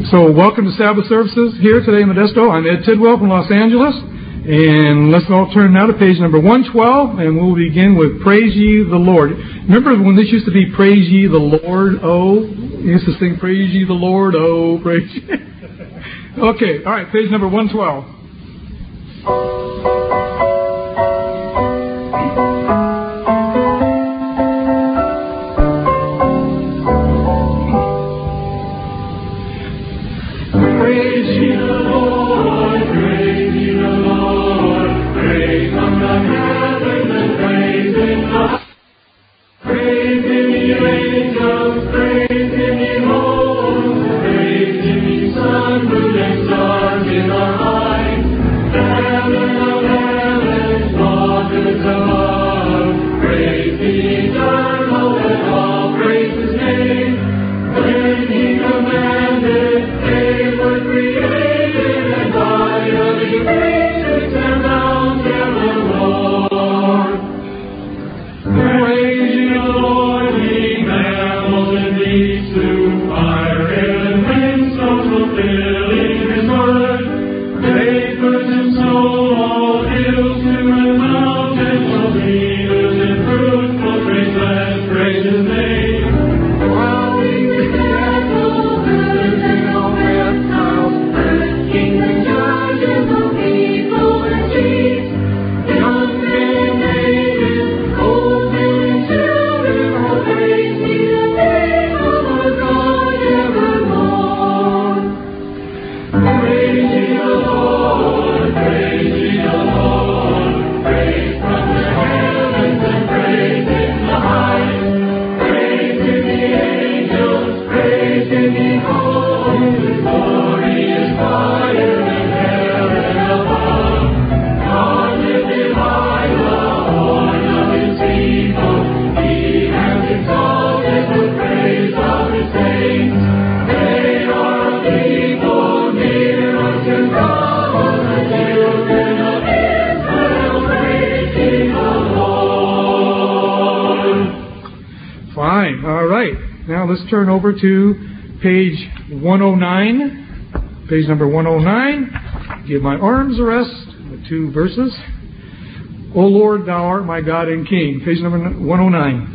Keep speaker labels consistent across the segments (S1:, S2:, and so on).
S1: So welcome to Sabbath services here today in Modesto. I'm Ed Tidwell from Los Angeles. And let's all turn now to page number 112, and we'll begin with Praise Ye the Lord. Remember when this used to be Praise Ye the Lord, oh? You used to sing Praise Ye the Lord, oh, praise ye. Okay, all right, page number 112. Let's turn over to page 109. Page number 109. Give my arms a rest. The two verses. O Lord, thou art my God and King. Page number 109.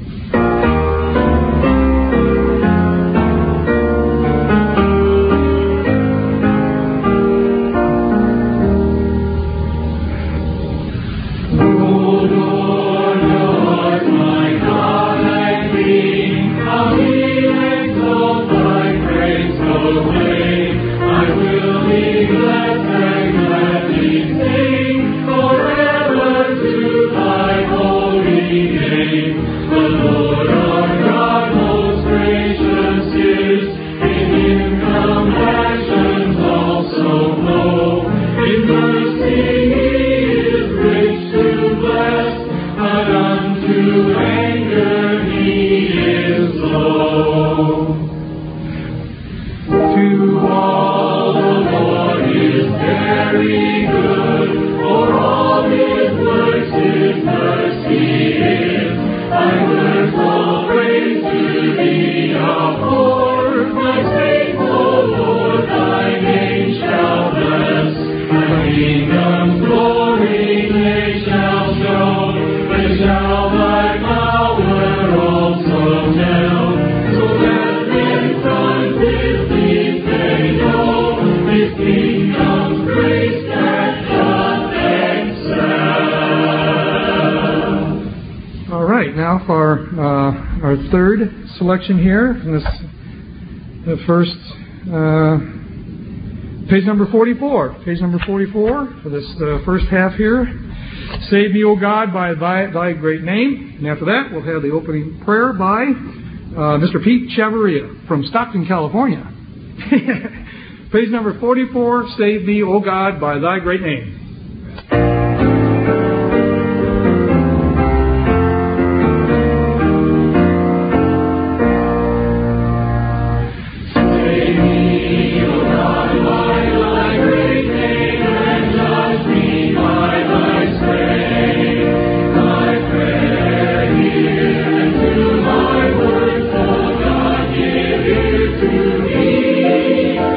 S1: Our third selection here from the first page number 44. Page number 44 for this first half here. Save me, O God, by thy great name. And after that, we'll have the opening prayer by Mr. Pete Chavarria from Stockton, California. Page number 44. Save me, O God, by thy great name.
S2: To me.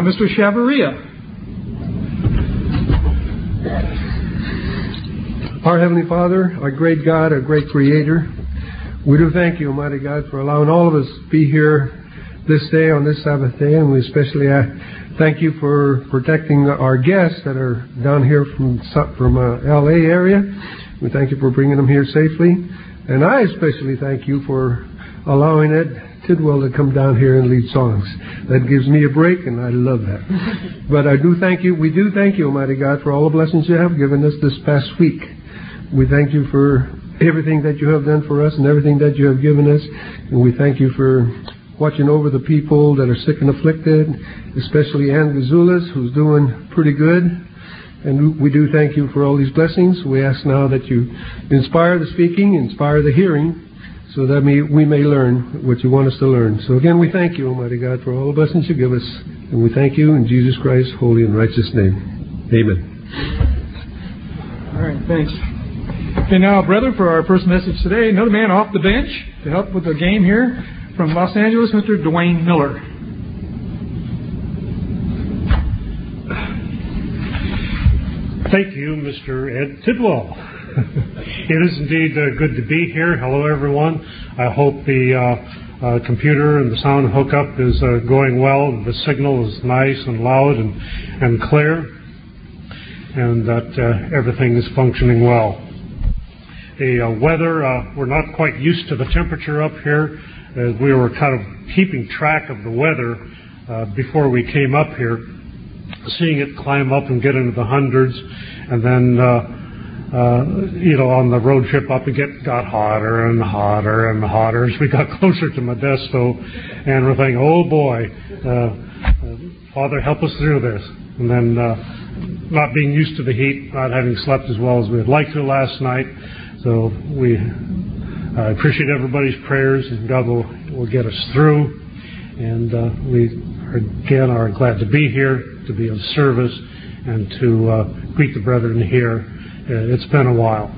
S1: Mr. Chavarria.
S2: Our Heavenly Father, our great God, our great Creator, we do thank you, Almighty God, for allowing all of us to be here this day, on this Sabbath day, and we especially thank you for protecting our guests that are down here from L.A. area. We thank you for bringing them here safely, and I especially thank you for allowing Ed Tidwell to come down here and lead songs. That gives me a break, and I love that. But I do thank you. We do thank you, Almighty God, for all the blessings you have given us this past week. We thank you for everything that you have done for us and everything that you have given us. And we thank you for watching over the people that are sick and afflicted, especially Ann Gazulas, who's doing pretty good. And we do thank you for all these blessings. We ask now that you inspire the speaking, inspire the hearing, so that we may learn what you want us to learn. So again, we thank you, Almighty God, for all the blessings you give us. And we thank you in Jesus Christ's holy and righteous name. Amen.
S1: All right, thanks. Okay, now, brother, for our first message today, another man off the bench to help with the game here from Los Angeles, Mr. Dwayne Miller.
S3: Thank you, Mr. Ed Tidwell. It is indeed good to be here. Hello, everyone. I hope the computer and the sound hookup is going well. The signal is nice and loud and clear, and that everything is functioning well. The weather, we're not quite used to the temperature up here. We were kind of keeping track of the weather before we came up here, seeing it climb up and get into the hundreds, and then on the road trip up, it got hotter and hotter and hotter as we got closer to Modesto, and we're thinking, oh boy, Father, help us through this. And then not being used to the heat, not having slept as well as we would like to last night. So we appreciate everybody's prayers, and God will get us through. And we again are glad to be here, to be of service, and to greet the brethren here. It's been a while.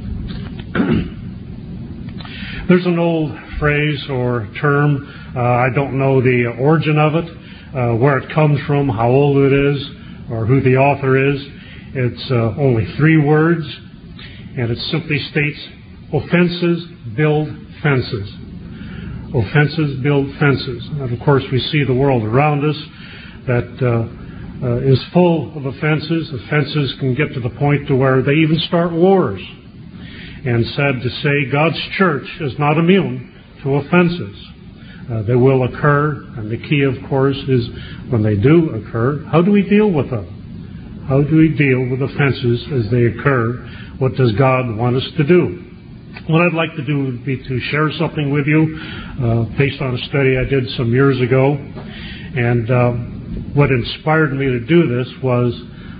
S3: There's an old phrase or term. I don't know the origin of it, where it comes from, how old it is, or who the author is. It's only 3 words, and it simply states, offenses build fences. Offenses build fences. And of course, we see the world around us that is full of offenses. Offenses can get to the point to where they even start wars. And sad to say, God's church is not immune to offenses. They will occur, and the key, of course, is when they do occur, how do we deal with them? How do we deal with offenses as they occur? What does God want us to do? What I'd like to do would be to share something with you based on a study I did some years ago. And what inspired me to do this was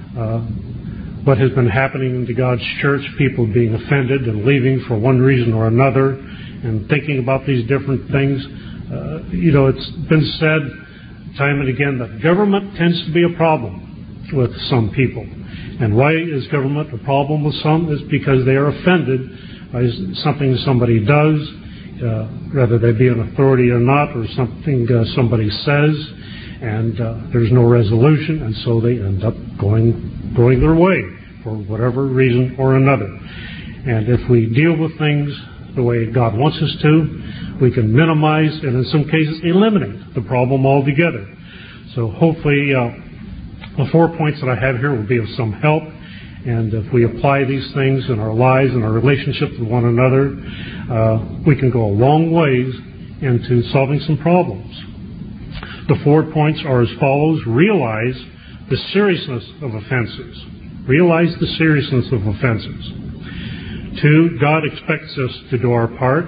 S3: what has been happening to God's church, people being offended and leaving for one reason or another, and thinking about these different things. It's been said time and again that government tends to be a problem with some people. And why is government a problem with some? Is because they are offended by something somebody does, whether they be an authority or not, or something somebody says, and there's no resolution, and so they end up going their way for whatever reason or another. And if we deal with things the way God wants us to, we can minimize and in some cases eliminate the problem altogether. So hopefully the 4 points that I have here will be of some help. And if we apply these things in our lives and our relationships with one another, we can go a long ways into solving some problems. The 4 points are as follows. Realize the seriousness of offenses. Realize the seriousness of offenses. 2, God expects us to do our part.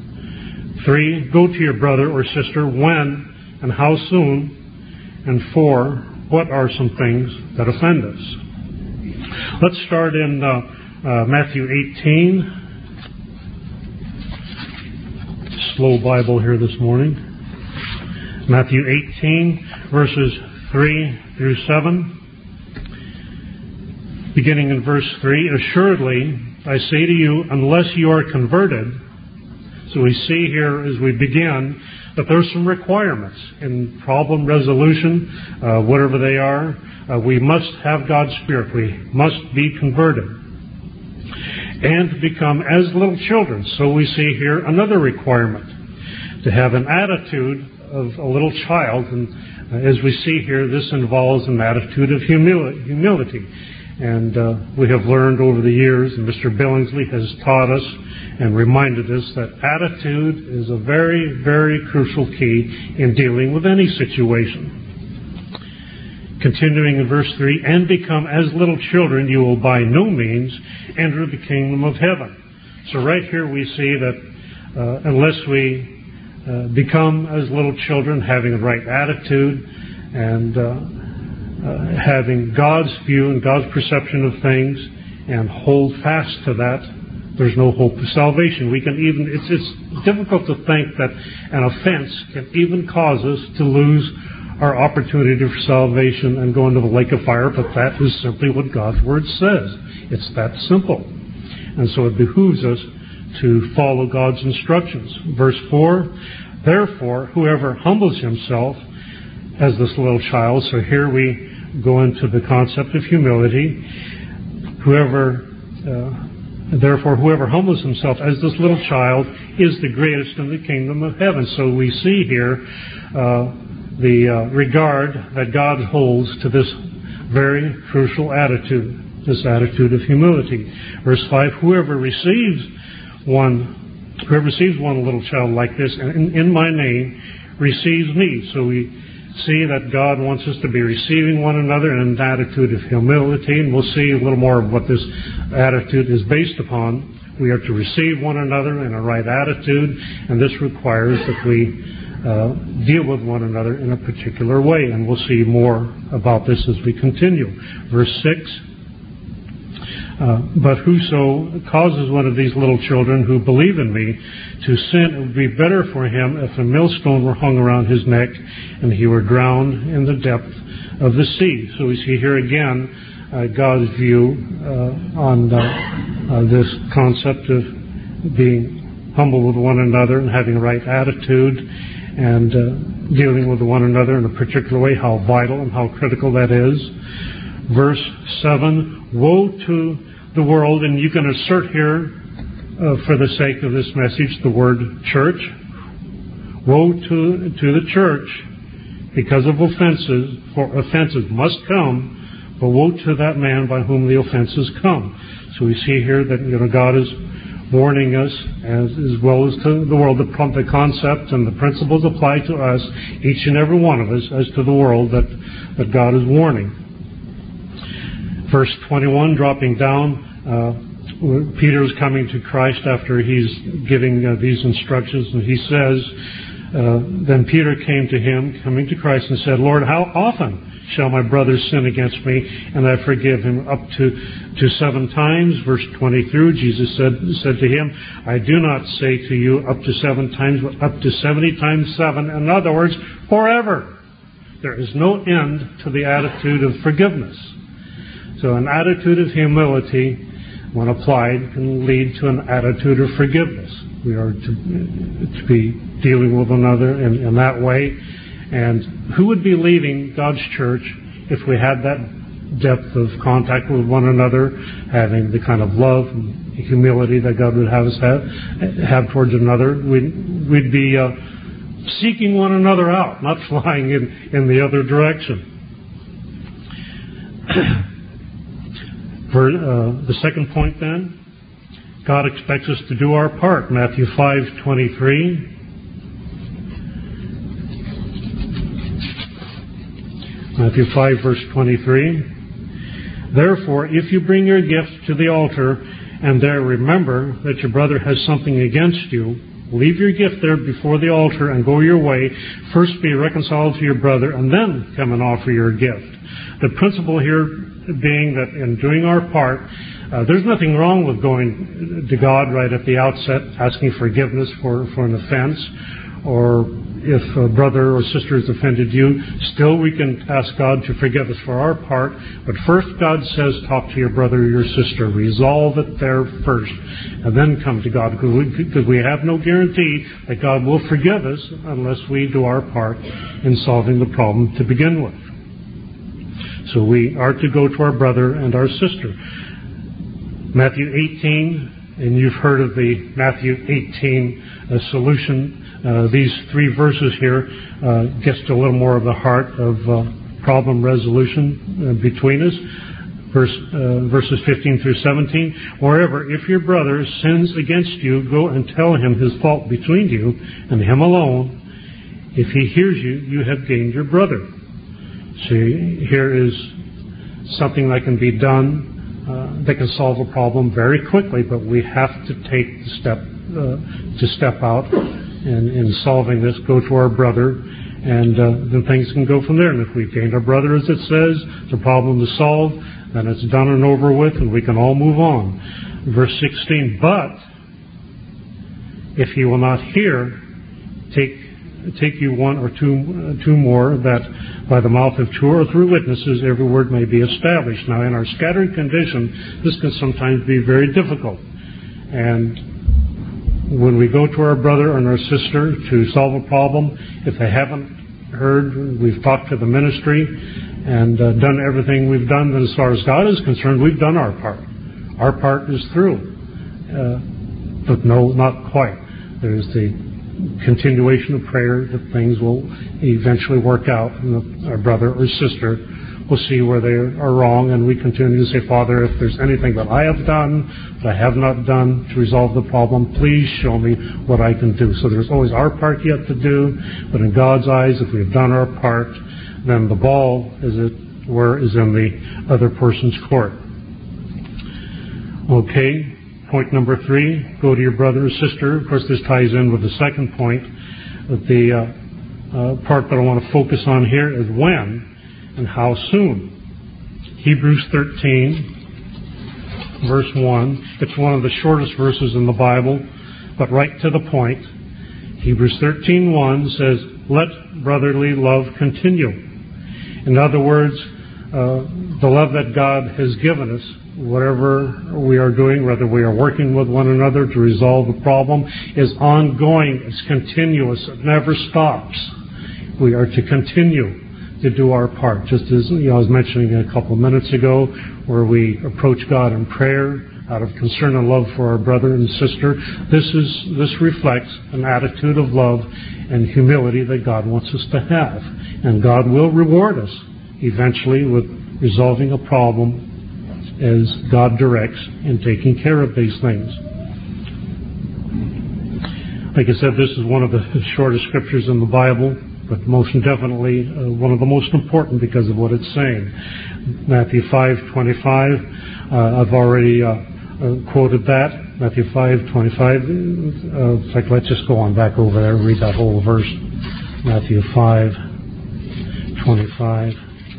S3: 3, go to your brother or sister when and how soon. And 4, what are some things that offend us? Let's start in Matthew 18. Slow Bible here this morning. Matthew 18, verses 3 through 7. Beginning in verse 3, assuredly, I say to you, unless you are converted. So we see here as we begin But there's some requirements in problem resolution, whatever they are. We must have God's Spirit. We must be converted and to become as little children. So we see here another requirement, to have an attitude of a little child. And as we see here, this involves an attitude of humility. And we have learned over the years, and Mr. Billingsley has taught us and reminded us that attitude is a very, very crucial key in dealing with any situation. Continuing in verse 3, and become as little children, you will by no means enter the kingdom of heaven. So right here we see that unless we become as little children, having the right attitude and having God's view and God's perception of things, and hold fast to that, there's no hope of salvation. It's difficult to think that an offense can even cause us to lose our opportunity for salvation and go into the lake of fire, but that is simply what God's Word says. It's that simple. And so it behooves us to follow God's instructions. Verse 4, therefore, whoever humbles himself as this little child, so here we go into the concept of humility. Therefore, whoever humbles himself as this little child is the greatest in the kingdom of heaven. So we see here the regard that God holds to this very crucial attitude, this attitude of humility. Verse 5, whoever receives one little child like this in my name receives me. So we see that God wants us to be receiving one another in an attitude of humility, and we'll see a little more of what this attitude is based upon. We are to receive one another in a right attitude, and this requires that we deal with one another in a particular way, and we'll see more about this as we continue. Verse 6, but whoso causes one of these little children who believe in me to sin, it would be better for him if a millstone were hung around his neck and he were drowned in the depth of the sea. So we see here again God's view on this concept of being humble with one another and having a right attitude and dealing with one another in a particular way, how vital and how critical that is. Verse 7, woe to the world, and you can assert here, for the sake of this message, the word church. Woe to the church, because of offenses, for offenses must come, but woe to that man by whom the offenses come. So we see here that God is warning us, as well as to the world. The concept and the principles apply to us, each and every one of us, as to the world that God is warning. Verse 21, dropping down, Peter is coming to Christ after he's giving these instructions, and he says, then Peter came to him, coming to Christ, and said, Lord, how often shall my brother sin against me, and I forgive him? Up to 7 times. Verse 23, Jesus said to him, I do not say to you up to 7 times, but up to 70 times 7. In other words, forever. There is no end to the attitude of forgiveness. So an attitude of humility, when applied, can lead to an attitude of forgiveness. We are to be dealing with one another in that way. And who would be leaving God's church if we had that depth of contact with one another, having the kind of love and humility that God would have us have towards another? We'd be seeking one another out, not flying in the other direction. For the second point then, God expects us to do our part. Matthew 5:23. Matthew 5, verse 23. Therefore, if you bring your gift to the altar, and there remember that your brother has something against you, leave your gift there before the altar and go your way. First be reconciled to your brother, and then come and offer your gift. The principle here being that in doing our part, there's nothing wrong with going to God right at the outset, asking forgiveness for an offense, or if a brother or sister has offended you, still we can ask God to forgive us for our part. But first God says, talk to your brother or your sister. Resolve it there first. And then come to God. Because we have no guarantee that God will forgive us unless we do our part in solving the problem to begin with. So we are to go to our brother and our sister. Matthew 18, and you've heard of the Matthew 18 solution. These three verses here gets to a little more of the heart of problem resolution between us. Verses 15 through 17. Moreover, if your brother sins against you, go and tell him his fault between you and him alone. If he hears you, you have gained your brother. See, here is something that can be done that can solve a problem very quickly, but we have to take the step out in solving this, go to our brother, and then things can go from there. And if we've gained our brother, as it says, the problem is solved, then it's done and over with, and we can all move on. Verse 16, but if he will not hear, take you one or two more, that by the mouth of 2 or 3 witnesses every word may be established. Now, in our scattered condition, this can sometimes be very difficult. And when we go to our brother and our sister to solve a problem, if they haven't heard, we've talked to the ministry and done everything we've done, then as far as God is concerned, we've done our part. Our part is through. But no, not quite. There's the continuation of prayer that things will eventually work out, and our brother or sister will see where they are wrong, and we continue to say, Father, if there's anything that I have done that I have not done to resolve the problem, please show me what I can do. So there's always our part yet to do, but in God's eyes, if we've done our part, then the ball, as it were, is in the other person's court. Okay. Point number 3, go to your brother or sister. Of course, this ties in with the second point. But the part that I want to focus on here is when and how soon. Hebrews 13, verse 1. It's one of the shortest verses in the Bible, but right to the point. Hebrews 13:1 says, let brotherly love continue. In other words, the love that God has given us, whatever we are doing, whether we are working with one another to resolve a problem, is ongoing, it's continuous, it never stops. We are to continue to do our part, just as I was mentioning a couple of minutes ago, where we approach God in prayer out of concern and love for our brother and sister. This reflects an attitude of love and humility that God wants us to have, and God will reward us eventually with resolving a problem as God directs in taking care of these things. Like I said, this is one of the shortest scriptures in the Bible, but most definitely one of the most important because of what it's saying. Matthew 5:25, I've already quoted that. Matthew 5:25. In fact, let's just go on back over there and read that whole verse. Matthew 5:25.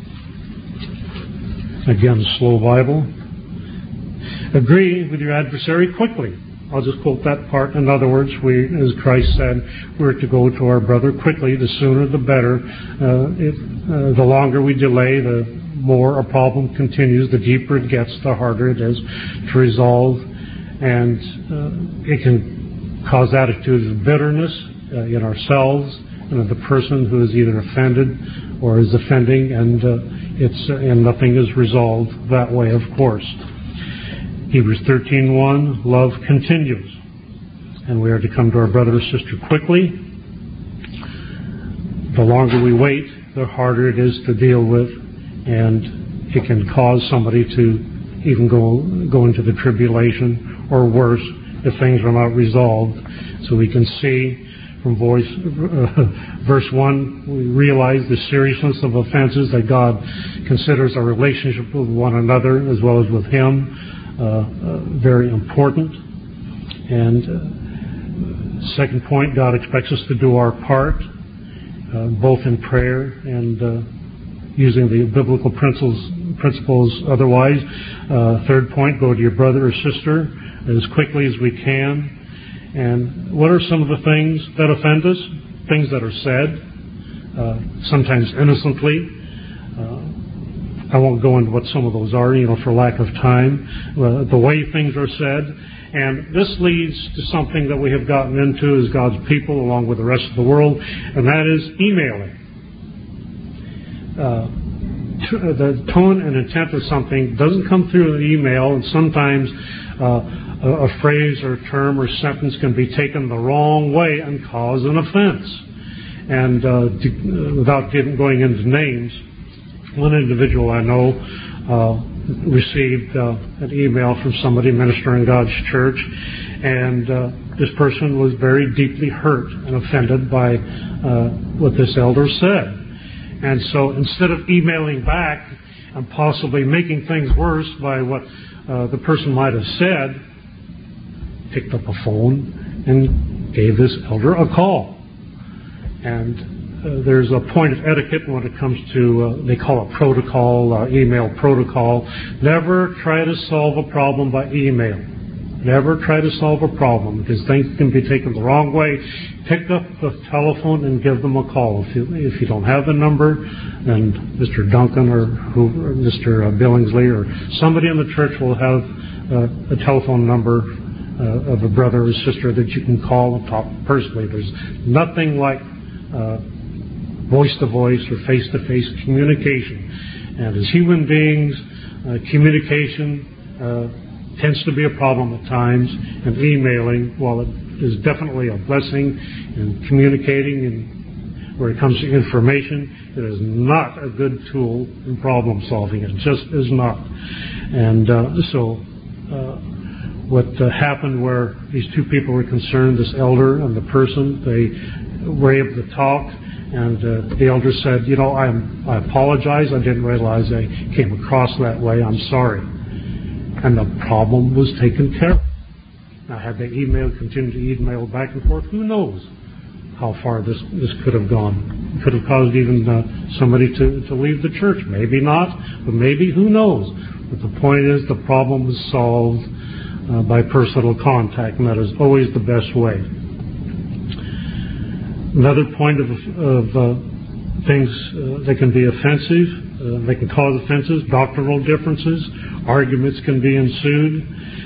S3: Again, slow Bible. Agree with your adversary quickly. I'll just quote that part. In other words, we, as Christ said, we're to go to our brother quickly. The sooner the better. The longer we delay, the more a problem continues. The deeper it gets, the harder it is to resolve. And it can cause attitudes of bitterness in ourselves and in the person who is either offended or is offending, and nothing is resolved that way, of course. Hebrews 13:1, love continues, and we are to come to our brother or sister quickly. The longer we wait, the harder it is to deal with, and it can cause somebody to even go into the tribulation, or worse, if things are not resolved. So we can see from verse 1, we realize the seriousness of offenses, that God considers our relationship with one another as well as with Him very important. And second point, God expects us to do our part, both in prayer and using the biblical principles otherwise. Third point, go to your brother or sister as quickly as we can. And what are some of the things that offend us? things that are said, sometimes innocently. I won't go into what some of those are, for lack of time. The way things are said. And this leads to something that we have gotten into as God's people, along with the rest of the world, and that is emailing. The tone and intent of something doesn't come through an email, and sometimes a phrase or term or sentence can be taken the wrong way and cause an offense. And without going into names, one individual I know received an email from somebody ministering in God's church, and this person was very deeply hurt and offended by what this elder said. And so instead of emailing back and possibly making things worse by what the person might have said, picked up a phone and gave this elder a call. And there's a point of etiquette when it comes to, they call it protocol, email protocol. Never try to solve a problem by email. Never try to solve a problem, because things can be taken the wrong way. Pick up the telephone and give them a call. If you don't have the number, then Mr. Duncan or Mr. Billingsley or somebody in the church will have a telephone number of a brother or sister that you can call and talk personally. There's nothing like voice-to-voice or face-to-face communication. And as human beings, communication tends to be a problem at times, and emailing, while it is definitely a blessing in communicating and where it comes to information, it is not a good tool in problem solving. It just is not. And what happened where these two people were concerned, this elder and the person, they were able to talk, and the elder said, I apologize. I didn't realize I came across that way. I'm sorry. And the problem was taken care of. Now, had they continued to email back and forth, who knows how far this could have gone. It could have caused even somebody to leave the church. Maybe not, but maybe, who knows. But the point is, the problem was solved by personal contact, and that is always the best way. Another point of things that can be offensive, they can cause offenses, doctrinal differences, arguments can be ensued.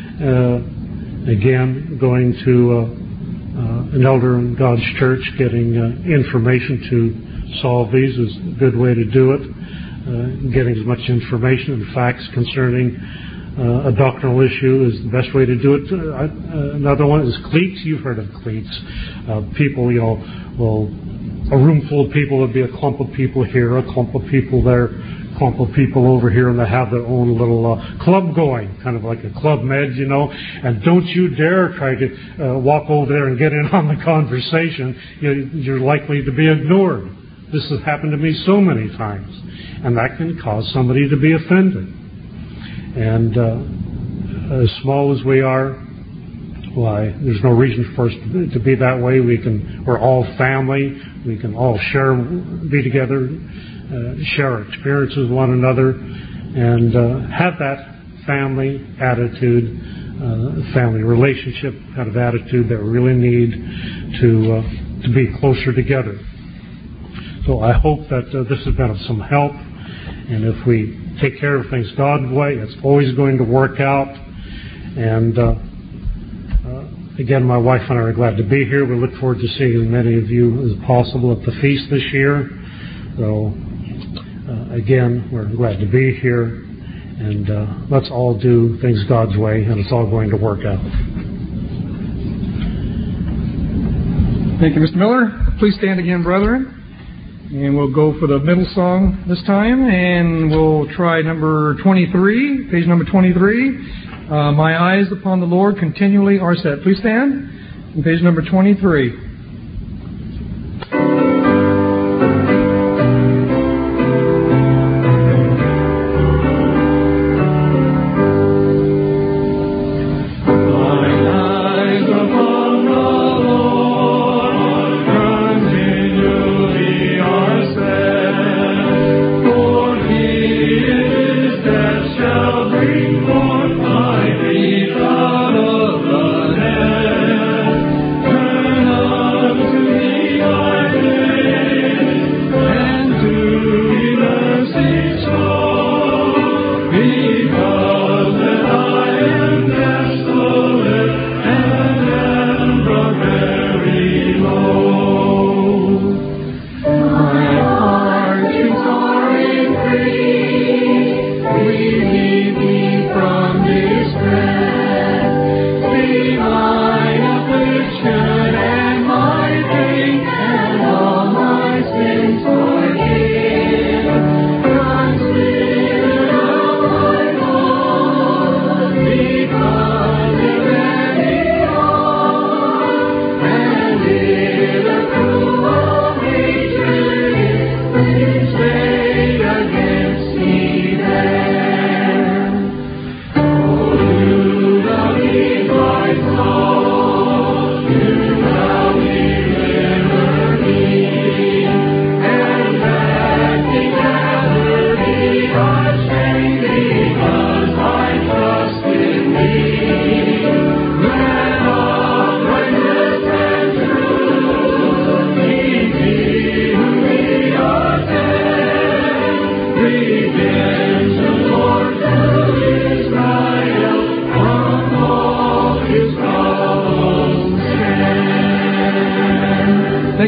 S3: Again, going to an elder in God's church, getting information to solve these is a good way to do it. Getting as much information and facts concerning a doctrinal issue is the best way to do it. Another one is cleats. You've heard of cleats. People, a room full of people would be a clump of people here, a clump of people there, a clump of people over here, and they have their own little club going, kind of like a Club Med, and don't you dare try to walk over there and get in on the conversation. You're likely to be ignored. This has happened to me so many times, and that can cause somebody to be offended. And as small as we are, why, there's no reason for us to be that way. We're all family. We can all be together, share our experiences with one another, and have that family attitude, family relationship kind of attitude that we really need to be closer together. So I hope that this has been of some help, and if we take care of things God's way, it's always going to work out. And again, my wife and I are glad to be here. We look forward to seeing as many of you as possible at the feast this year. So again, we're glad to be here, and let's all do things God's way, and it's all going to work out.
S1: Thank you, Mr. Miller. Please stand again, brethren. And we'll go for the middle song this time, and we'll try number 23, page number 23. My eyes upon the Lord continually are set. Please stand. And page number 23.
S4: Turn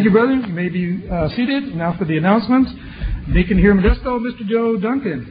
S1: Thank you, brother. You may be seated. Now for the announcements. Deacon here in Modesto, Mr. Joe Duncan.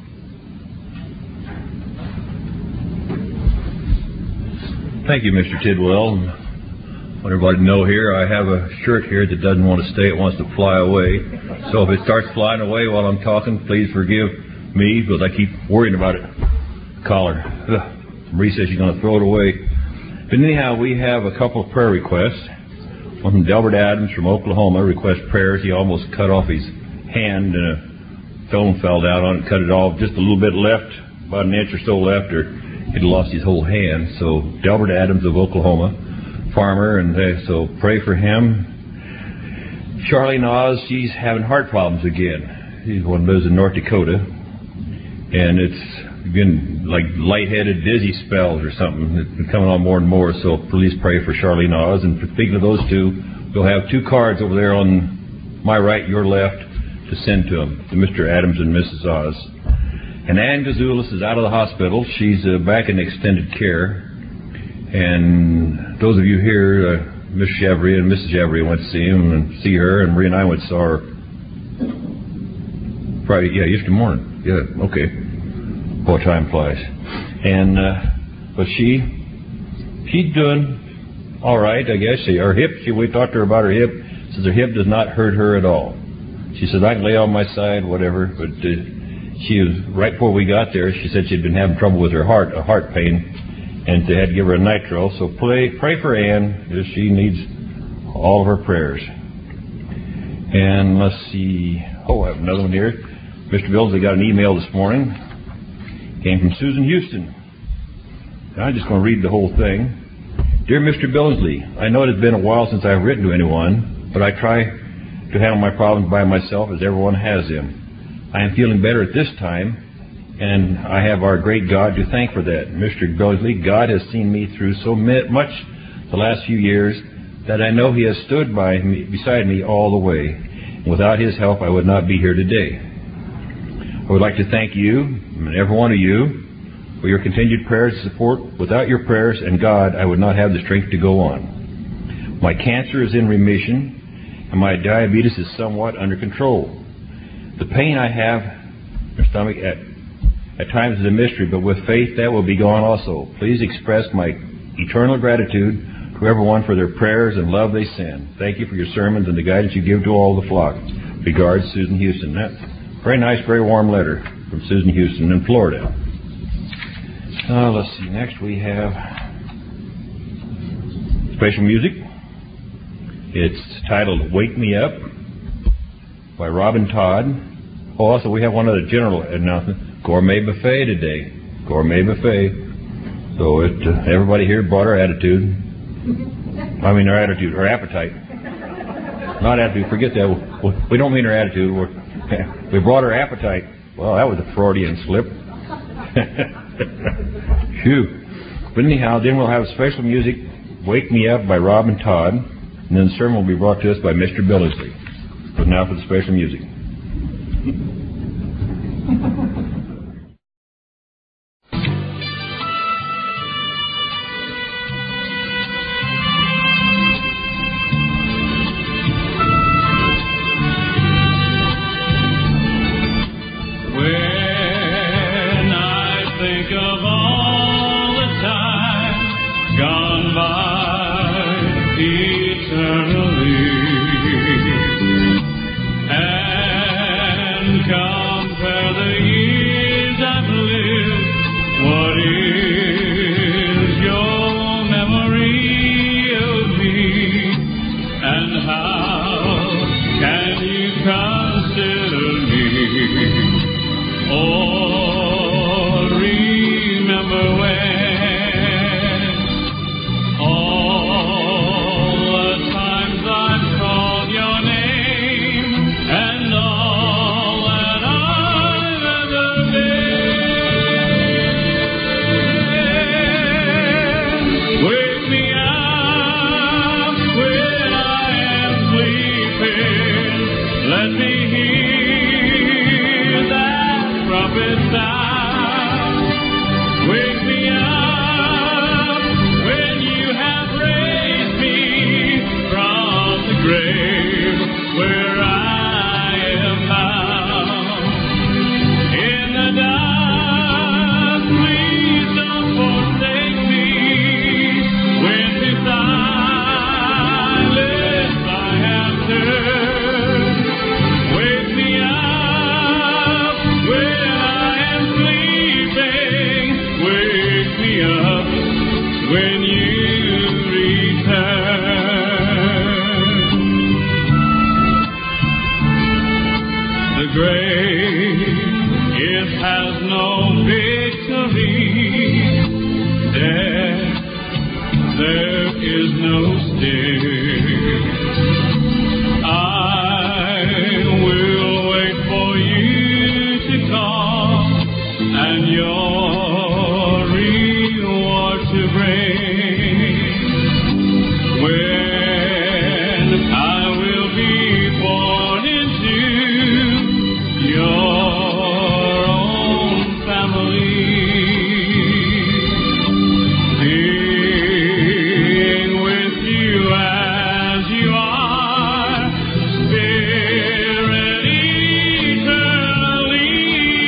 S4: Thank you, Mr. Tidwell. I want everybody to know here, I have a shirt here that doesn't want to stay. It wants to fly away. So if it starts flying away while I'm talking, please forgive me, because I keep worrying about it. Collar. Marie says she's going to throw it away. But anyhow, we have a couple of prayer requests. One from Delbert Adams from Oklahoma requests prayers. He almost cut off his hand and a stone fell down on it, cut it off just a little bit left, about an inch or so left, or he'd lost his whole hand. So Delbert Adams of Oklahoma, farmer, and so pray for him. Charlie Oz, she's having heart problems again. She's one who lives in North Dakota, and it's been like lightheaded, dizzy spells or something. It's been coming on more and more, so please pray for Charlie Oz. And speaking of those two, we'll have two cards over there on my right, your left, to send to them, to Mr. Adams and Mrs. Oz. And Ann Gazoulis is out of the hospital. She's back in extended care. And those of you here, Miss Chevry and Mrs. Chevry went to see her, and Marie and I went and saw her Friday, yesterday morning. Yeah, okay. Boy, time flies. And but she's doing all right, I guess. Her hip, we talked to her about her hip. Says her hip does not hurt her at all. She said, I can lay on my side, whatever. But she was, right before we got there, she said she'd been having trouble with her heart, a heart pain, and they had to give her a nitro. So pray for Ann, as she needs all of her prayers. And let's see. Oh, I have another one here. Mr. Billsley got an email this morning. Came from Susan Houston. I'm just going to read the whole thing. Dear Mr. Billsley, I know it has been a while since I've written to anyone, but I try to handle my problems by myself as everyone has them. I am feeling better at this time, and I have our great God to thank for that. Mr. Billsley, God has seen me through so much the last few years that I know He has stood beside me all the way. And without His help, I would not be here today. I would like to thank you, and every one of you, for your continued prayers and support. Without your prayers and God, I would not have the strength to go on. My cancer is in remission, and my diabetes is somewhat under control. The pain I have in my stomach at times is a mystery, but with faith that will be gone also. Please express my eternal gratitude to everyone for their prayers and love they send. Thank you for your sermons and the guidance you give to all the flock. Regards, Susan Houston. That's a very nice, very warm letter from Susan Houston in Florida. Let's see. Next we have special music. It's titled Wake Me Up by Robin Todd. Oh, also we have one other general announcement. Gourmet buffet today. Gourmet buffet. So everybody here brought our attitude. I mean our attitude, our appetite. Not attitude, forget that. We don't mean our attitude. We brought our appetite. Well, that was a Freudian slip. Phew. But anyhow, then we'll have special music, Wake Me Up by Robin Todd, and then the sermon will be brought to us by Mr. Billsley. But now for the special music.
S5: Wake me up when you have raised me from the grave. has no victory. There is no stay. I will wait for you to come and your reward to bring. When I will be born into your own family. Being with you as you are, Spirit eternally.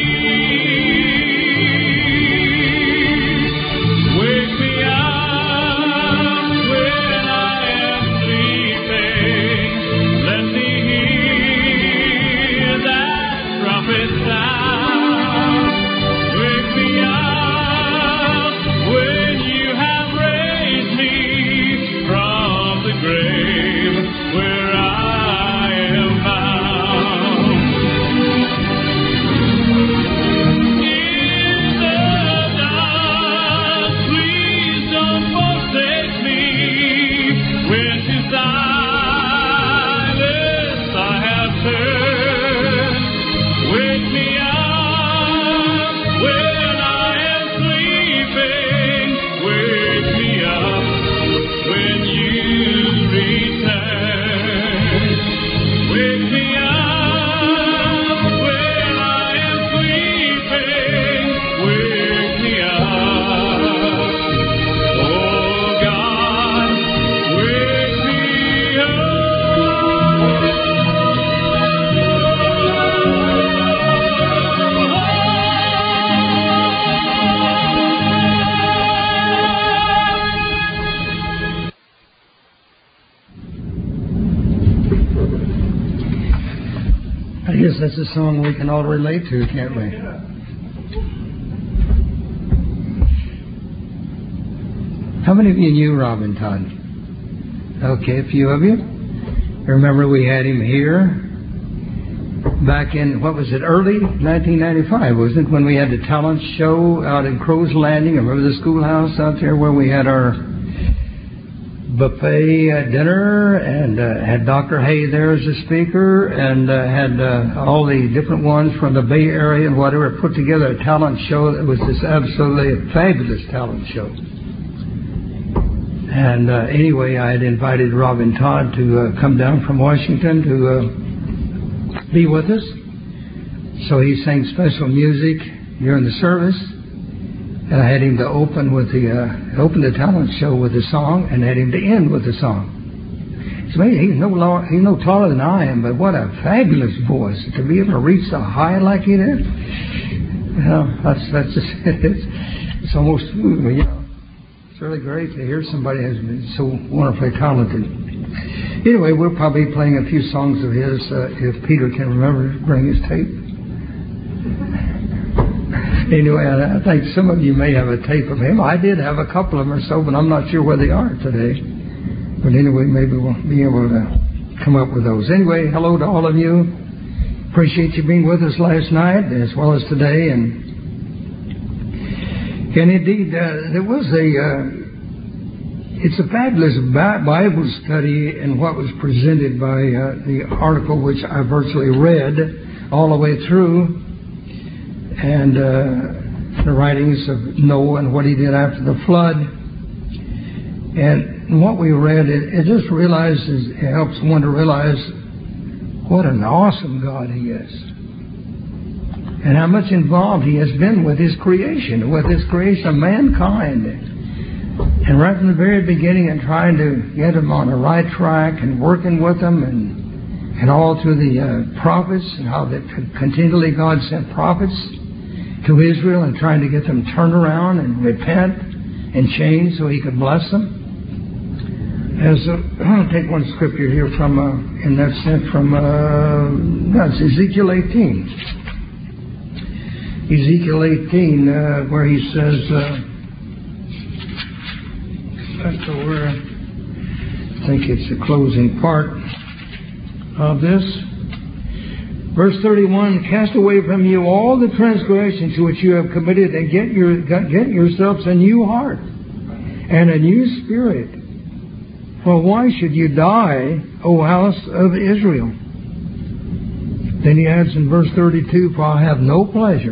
S5: Wake me up when I am sleeping. Let me hear that trumpet sound. Wake me up when you have raised me from the grave where I am bound. In the dark, please don't forsake me. When to silence I have turned. Wake me up when I am sleeping. Wake me up when you return. Wake me up when I am sleeping. Wake me up. Oh God, wake me
S6: I guess that's a song we can all relate to, can't we? How many of you knew Robin Todd? Okay, a few of you. Remember we had him here back in, what was it, early 1995, wasn't it, when we had the talent show out in Crow's Landing. Remember the schoolhouse out there where we had our buffet dinner and had Dr. Hay there as a speaker and had all the different ones from the Bay Area and whatever put together a talent show that was just absolutely a fabulous talent show. And anyway, I had invited Robin Todd to come down from Washington to be with us. So he sang special music during the service. And I had him to open the talent show with a song, and had him to end with a song. So maybe he's no taller than I am, but what a fabulous voice to be able to reach so high like he did. Well, that's just it's almost, you know, it's really great to hear somebody who's been so wonderfully talented. Anyway, we'll probably be playing a few songs of his if Peter can remember to bring his tape. Anyway, I think some of you may have a tape of him. I did have a couple of them or so, but I'm not sure where they are today. But anyway, maybe we'll be able to come up with those. Anyway, hello to all of you. Appreciate you being with us last night as well as today. And indeed, there was it's a fabulous Bible study in what was presented by the article which I virtually read all the way through. And the writings of Noah and what he did after the flood. And what we read, it just it helps one to realize what an awesome God he is. And how much involved he has been with his creation of mankind. And right from the very beginning and trying to get them on the right track and working with them and all through the prophets and how that continually God sent prophets to Israel and trying to get them turned around and repent and change so he could bless them. I'll take one scripture here from, and that's sent from that's Ezekiel 18. Ezekiel 18, where he says, where I think it's the closing part of this. Verse 31, cast away from you all the transgressions which you have committed, and get yourselves a new heart and a new spirit. For why should you die, O house of Israel? Then he adds in verse 32, for I have no pleasure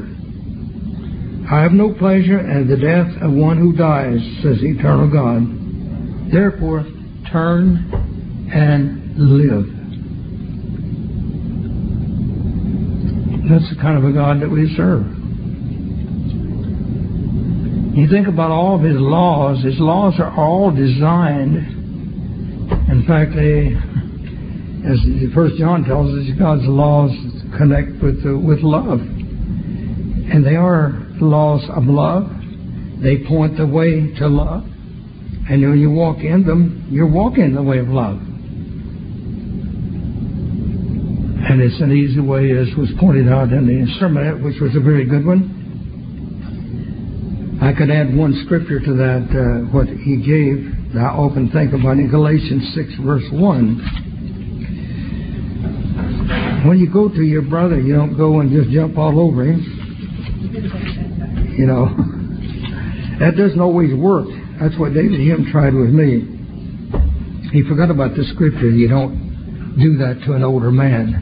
S6: in the death of one who dies, says the eternal God. Therefore, turn and live. That's the kind of a God that we serve. You think about all of His laws are all designed. In fact, as 1 John tells us, God's laws connect with love. And they are laws of love. They point the way to love. And when you walk in them, you're walking the way of love. And it's an easy way, as was pointed out in the sermon, which was a very good one. I could add one scripture to that, what he gave, that I often think about in Galatians 6, verse 1. When you go to your brother, you don't go and just jump all over him. You know, that doesn't always work. That's what David Hume tried with me. He forgot about the scripture. You don't do that to an older man.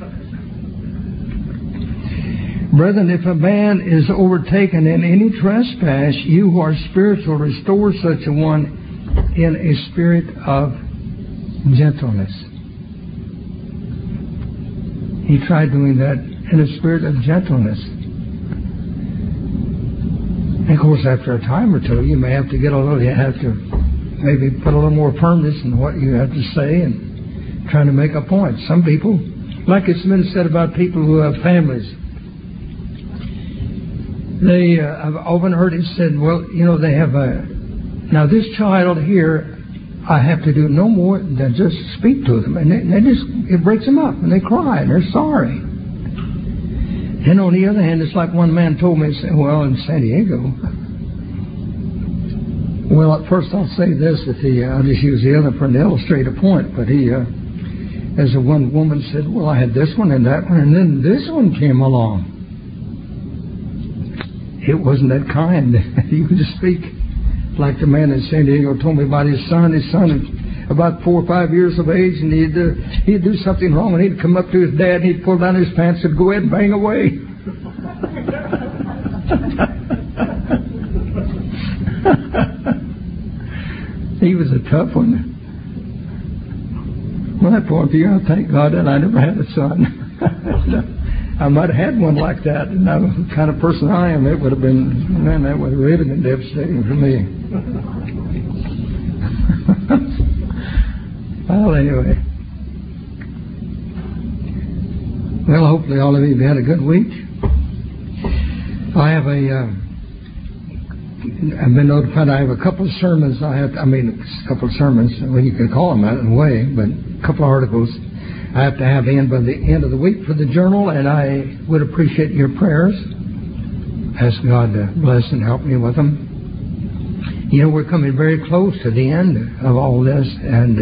S6: Brethren, if a man is overtaken in any trespass, you who are spiritual, restore such a one in a spirit of gentleness. He tried doing that in a spirit of gentleness. And of course, after a time or two, you may have to maybe put a little more firmness in what you have to say and trying to make a point. Some people, like it's been said about people who have families, I've often heard it said, well, you know, they have now this child here, I have to do no more than just speak to them. And it breaks them up, and they cry, and they're sorry. And on the other hand, it's like one man told me, well, in San Diego, well, at first I'll say this, I'll just use the other for to illustrate a point, but as one woman said, well, I had this one and that one, and then this one came along. It wasn't that kind. You could just speak like the man in San Diego told me about his son. His son is about 4 or 5 years of age, and he'd do something wrong, and he'd come up to his dad, and he'd pull down his pants and go ahead and bang away. He was a tough one. Well, that point of view, I thank God that I never had a son. I might have had one like that, and I'm the kind of person I am. It would have been, man, that would have really been devastating for me. Well, anyway. Well, hopefully all of you have had a good week. I've been notified I have a couple of sermons a couple of sermons, well, you can call them that in a way, but a couple of articles I have to have in by the end of the week for the journal, and I would appreciate your prayers. Ask God to bless and help me with them. You know, we're coming very close to the end of all this, and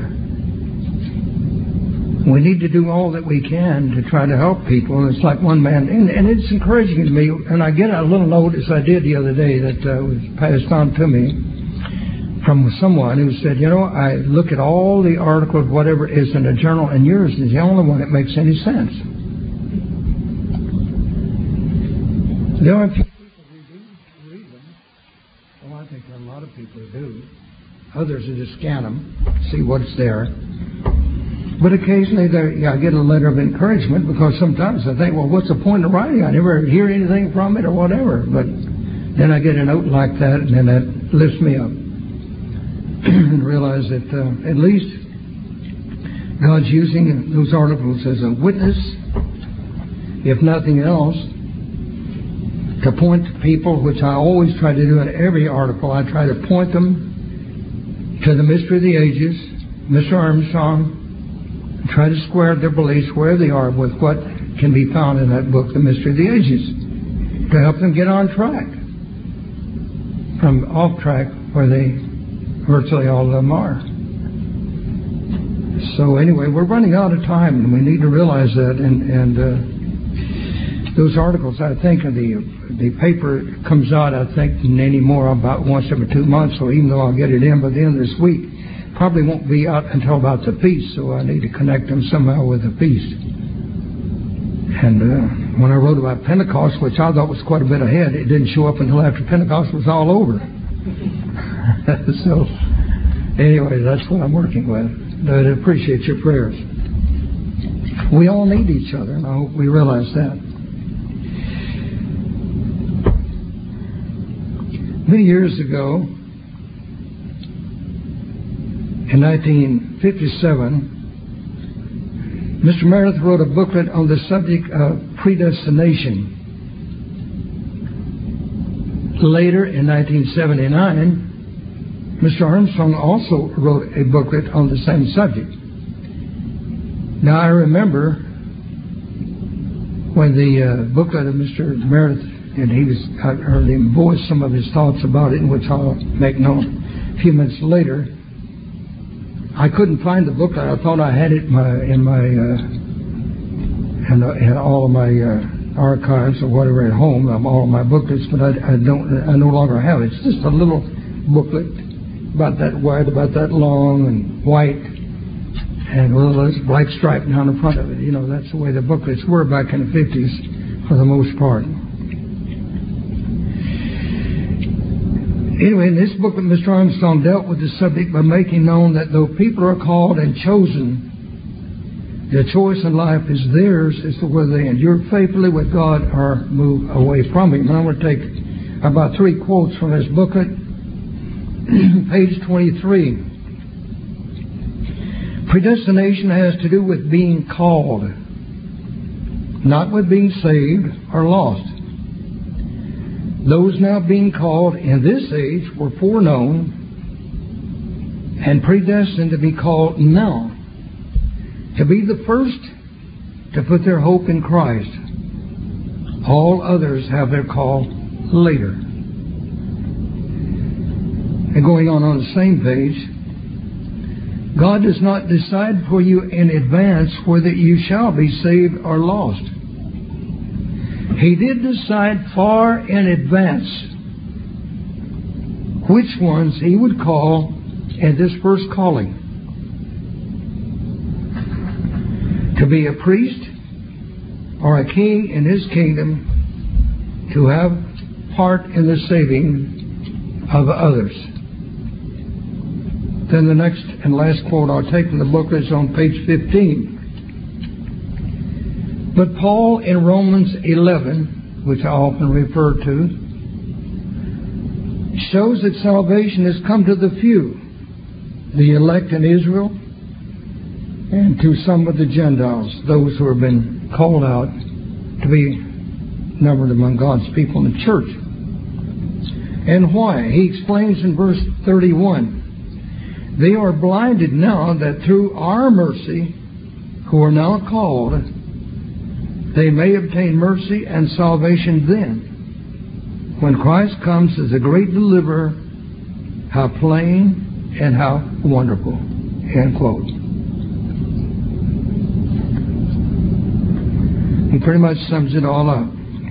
S6: we need to do all that we can to try to help people. And it's like one man, and it's encouraging to me, and I get a little note, as I did the other day, that was passed on to me from someone who said, you know, I look at all the articles, whatever is in the journal, and yours is the only one that makes any sense. There are people who do read them. Well, I think there are a lot of people who do. Others who just scan them, see what's there. But occasionally I get a letter of encouragement, because sometimes I think, well, what's the point of writing? I never hear anything from it or whatever. But then I get a note like that, and then that lifts me up. And realize that at least God's using those articles as a witness, if nothing else, to point to people, which I always try to do in every article. I try to point them to the Mystery of the Ages, Mr. Armstrong, and try to square their beliefs where they are with what can be found in that book, The Mystery of the Ages, to help them get on track from off track where they virtually all of them are. So anyway, we're running out of time, and we need to realize that. And those articles, I think, in the paper comes out, I think, anymore about once every 2 months. So even though I'll get it in by the end of this week, probably won't be out until about the feast. So I need to connect them somehow with the feast. And when I wrote about Pentecost, which I thought was quite a bit ahead, it didn't show up until after Pentecost was all over. So anyway, that's what I'm working with. I appreciate your prayers. We all need each other, and I hope we realize that. Many years ago, in 1957, Mr. Meredith wrote a booklet on the subject of predestination. Later, in 1979, Mr. Armstrong also wrote a booklet on the same subject. Now, I remember when the booklet of Mr. Meredith, and I heard him voice some of his thoughts about it, which I'll make known a few minutes later. I couldn't find the booklet. I thought I had it in all of my archives or whatever at home, all of my booklets, but I no longer have it. It's just a little booklet about that wide, about that long, and white, and with a little black stripe down the front of it. You know, that's the way the booklets were back in the 50s for the most part. Anyway, in this booklet, Mr. Armstrong dealt with the subject by making known that though people are called and chosen, their choice in life is theirs as to whether they endure faithfully with God or move away from Him. And I'm going to take about 3 quotes from this booklet. Page 23. Predestination has to do with being called, not with being saved or lost. Those now being called in this age were foreknown and predestined to be called now, to be the first to put their hope in Christ. All others have their call later. And going on the same page, God does not decide for you in advance whether you shall be saved or lost. He did decide far in advance which ones He would call in this first calling. To be a priest or a king in His kingdom, to have part in the saving of others. Then the next and last quote I'll take from the booklet is on page 15. But Paul in Romans 11, which I often refer to, shows that salvation has come to the few, the elect in Israel, and to some of the Gentiles, those who have been called out to be numbered among God's people in the church. And why? He explains in verse 31, they are blinded now that through our mercy, who are now called, they may obtain mercy and salvation then, when Christ comes as a great deliverer. How plain and how wonderful. End quote. He pretty much sums it all up.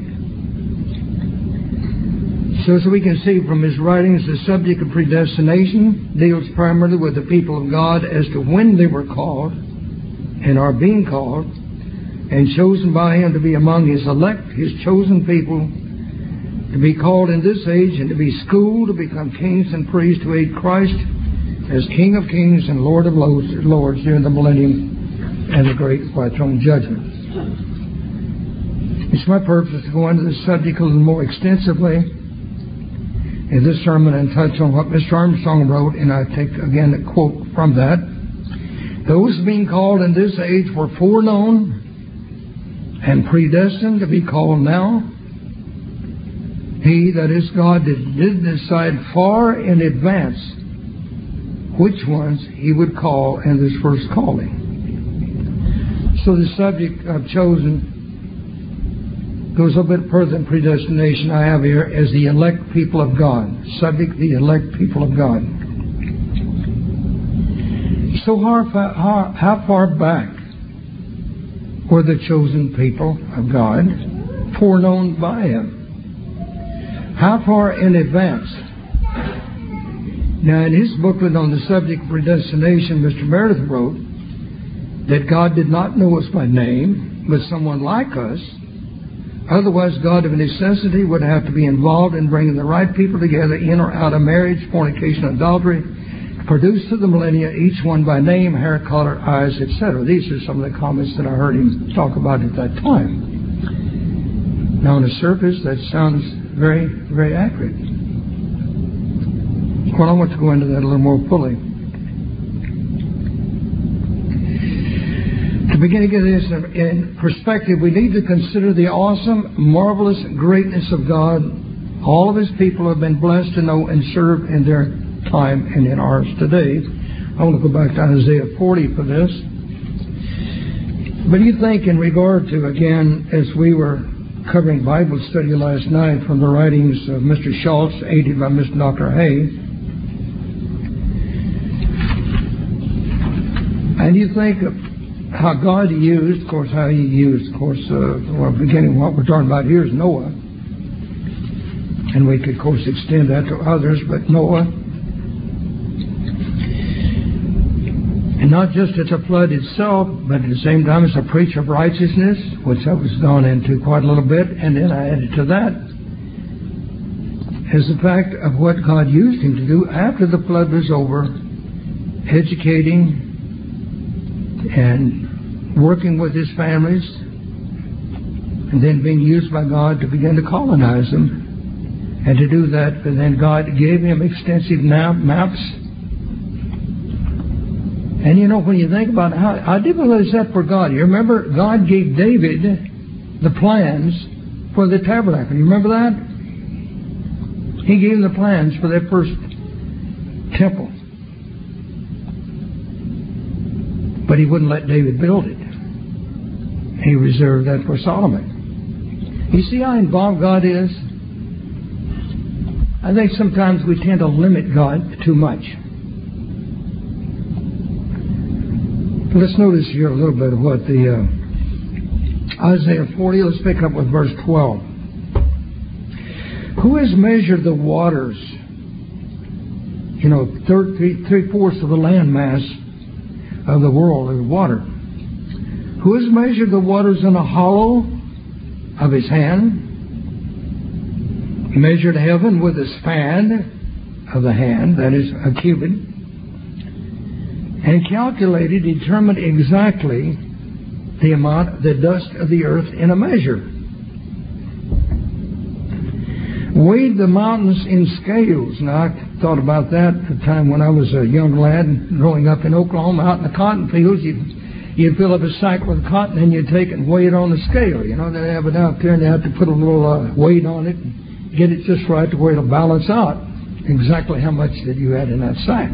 S6: So as we can see from his writings, the subject of predestination deals primarily with the people of God as to when they were called and are being called and chosen by Him to be among His elect, His chosen people, to be called in this age and to be schooled to become kings and priests to aid Christ as King of kings and Lord of lords during the millennium and the great white throne judgment. It's my purpose to go into this subject a little more extensively in this sermon and touch on what Mr. Armstrong wrote, and I take again a quote from that. Those being called in this age were foreknown and predestined to be called now. He, that is God, did decide far in advance which ones He would call in this first calling. So the subject I've chosen goes a bit further than predestination. I have here as the elect people of God. Subject, the elect people of God. So how far back were the chosen people of God, foreknown by Him? How far in advance? Now, in his booklet on the subject of predestination, Mr. Meredith wrote that God did not know us by name, but someone like us. Otherwise, God of necessity would have to be involved in bringing the right people together in or out of marriage, fornication, adultery, produced to the millennia, each one by name, hair color, eyes, etc. These are some of the comments that I heard him talk about at that time. Now, on the surface, that sounds very, very accurate. Well, I want to go into that a little more fully. To begin to get this in perspective, we need to consider the awesome, marvelous greatness of God. All of His people have been blessed to know and serve in their time and in ours today. I want to go back to Isaiah 40 for this. But you think in regard to, again, as we were covering Bible study last night from the writings of Mr. Schultz, aided by Mr. Dr. Hay, and you think of how God used, of course, beginning what we're talking about here is Noah. And we could, of course, extend that to others, but Noah. And not just as a flood itself, but at the same time as a preacher of righteousness, which I was gone into quite a little bit, and then I added to that as the fact of what God used him to do after the flood was over, educating and working with his families, and then being used by God to begin to colonize them. And to do that, and then God gave him extensive maps. And you know, when you think about how difficult is that for God? You remember, God gave David the plans for the tabernacle. You remember that? He gave him the plans for that first temple. But he wouldn't let David build it. He reserved that for Solomon. You see how involved God is? I think sometimes we tend to limit God too much. Let's notice here a little bit of what the Isaiah 40, let's pick up with verse 12. Who has measured the waters? You know, three-fourths of the land mass of the world is water. Who has measured the waters in a hollow of his hand? Measured heaven with a span of the hand, that is a cubit, and calculated, determined exactly the amount, the dust of the earth in a measure. Weighed the mountains in scales. Now, I thought about that at the time when I was a young lad growing up in Oklahoma, out in the cotton fields. You'd fill up a sack with cotton and you'd take it and weigh it on the scale. You know, they have it out there and they have to put a little weight on it and get it just right to where it'll balance out exactly how much that you had in that sack.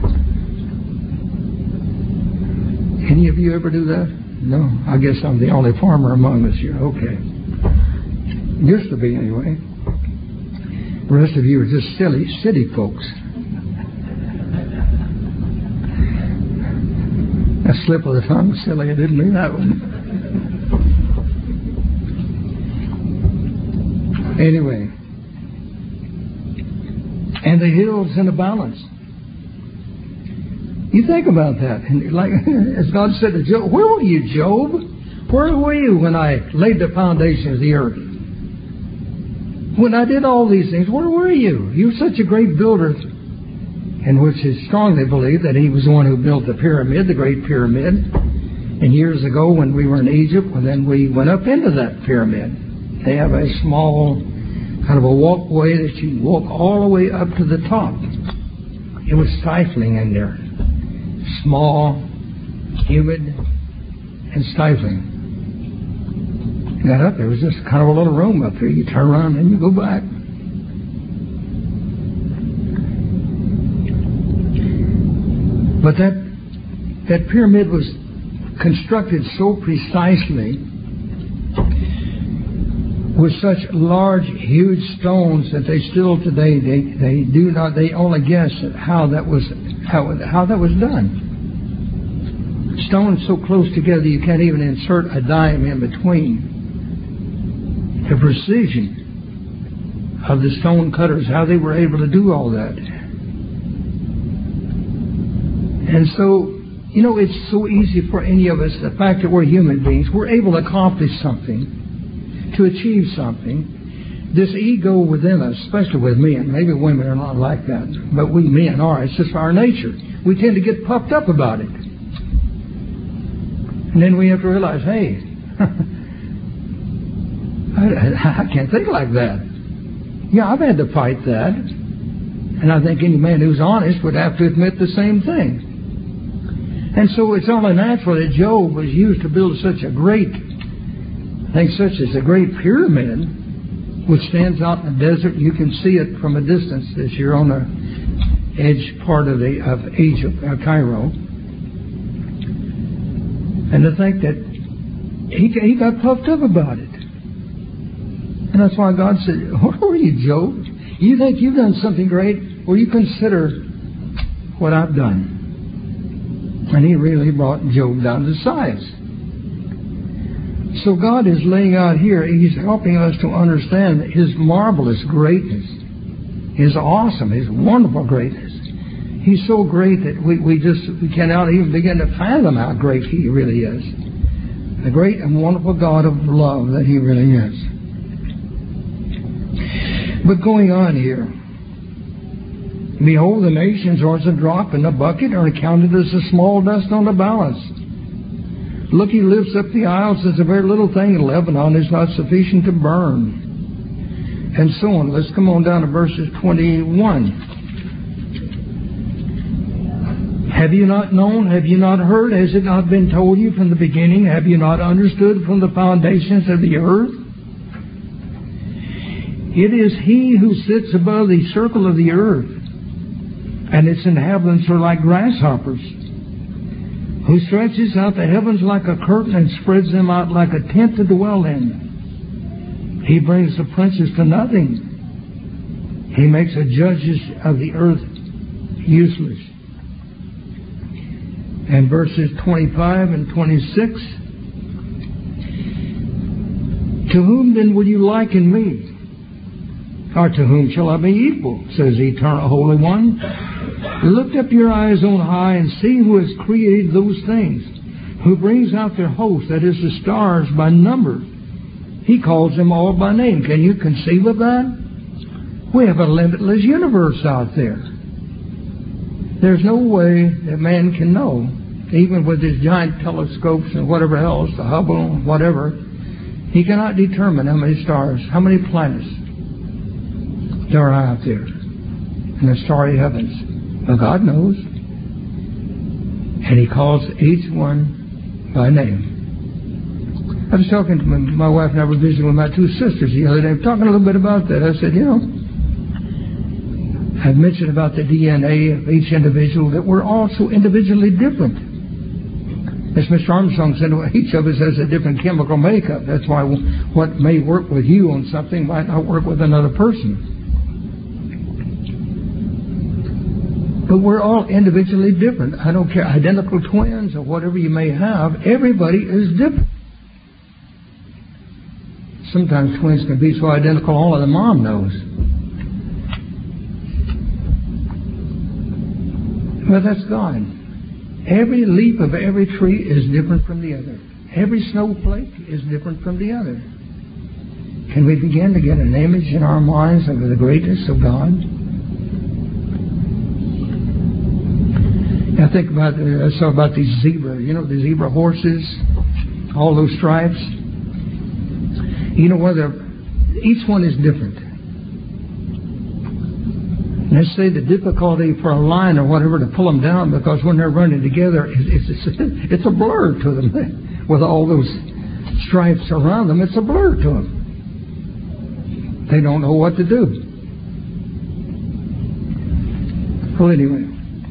S6: Any of you ever do that? No? I guess I'm the only farmer among us here. Okay. Used to be anyway. The rest of you are just silly city folks. A slip of the tongue, silly. I didn't mean that one. Anyway. And the hills in a balance. You think about that. And like, as God said to Job, where were you, Job? Where were you when I laid the foundation of the earth? When I did all these things, where were you? You were such a great builder. In which is strongly believed that he was the one who built the pyramid, the Great Pyramid. And years ago when we were in Egypt, well, then we went up into that pyramid. They have a small kind of a walkway that you walk all the way up to the top. It was stifling in there. Small, humid, and stifling. You got up there, it was just kind of a little room up there. You turn around and you go back. But that pyramid was constructed so precisely with such large, huge stones that they still today they only guess at how that was done. stones so close together you can't even insert a dime in between. The precision of the stone cutters, how they were able to do all that. And so, you know, it's so easy for any of us, the fact that we're human beings, we're able to accomplish something, to achieve something. This ego within us, especially with men, maybe women are not like that, but we men are. It's just our nature. We tend to get puffed up about it. And then we have to realize, hey, I can't think like that. Yeah, I've had to fight that. And I think any man who's honest would have to admit the same thing. And so it's only natural that Job was used to build such a great pyramid, which stands out in the desert. You can see it from a distance as you're on the edge part of Egypt, Cairo. And to think that he got puffed up about it. And that's why God said, "Where were you, Job? You think you've done something great? Well, you consider what I've done." And he really brought Job down to size. So God is laying out here, He's helping us to understand His marvelous greatness, His awesome, His wonderful greatness. He's so great that we cannot even begin to fathom how great He really is. The great and wonderful God of love that He really is. But going on here, behold, the nations are as a drop in the bucket, are counted as a small dust on the balance. Look, He lifts up the isles as a very little thing, and Lebanon is not sufficient to burn. And so on. Let's come on down to verses 21. Have you not known? Have you not heard? Has it not been told you from the beginning? Have you not understood from the foundations of the earth? It is He who sits above the circle of the earth, and its inhabitants are like grasshoppers, who stretches out the heavens like a curtain and spreads them out like a tent to dwell in. He brings the princes to nothing. He makes the judges of the earth useless. And verses 25 and 26, to whom then will you liken me? Or to whom shall I be equal, says the Eternal Holy One? Lift up your eyes on high and see who has created those things, who brings out their host, that is the stars, by number. He calls them all by name. Can you conceive of that? We have a limitless universe out there. There's no way that man can know, even with his giant telescopes and whatever else, the Hubble, whatever, he cannot determine how many stars, how many planets there are out there in the starry heavens. Well, God knows. And He calls each one by name. I was talking to my wife and I were visiting with my two sisters the other day, talking a little bit about that. I said, I've mentioned about the DNA of each individual, that we're all so individually different. As Mr. Armstrong said, each of us has a different chemical makeup. That's why what may work with you on something might not work with another person. But we're all individually different. I don't care, identical twins or whatever you may have, everybody is different. Sometimes twins can be so identical only the mom knows. But that's God. Every leaf of every tree is different from the other. Every snowflake is different from the other. Can we begin to get an image in our minds of the greatness of God? I think about, I saw about these zebra, the zebra horses, all those stripes. Each one is different. Let's say the difficulty for a lion or whatever to pull them down, because when they're running together, it's a blur to them. With all those stripes around them, it's a blur to them. They don't know what to do. Well, anyway.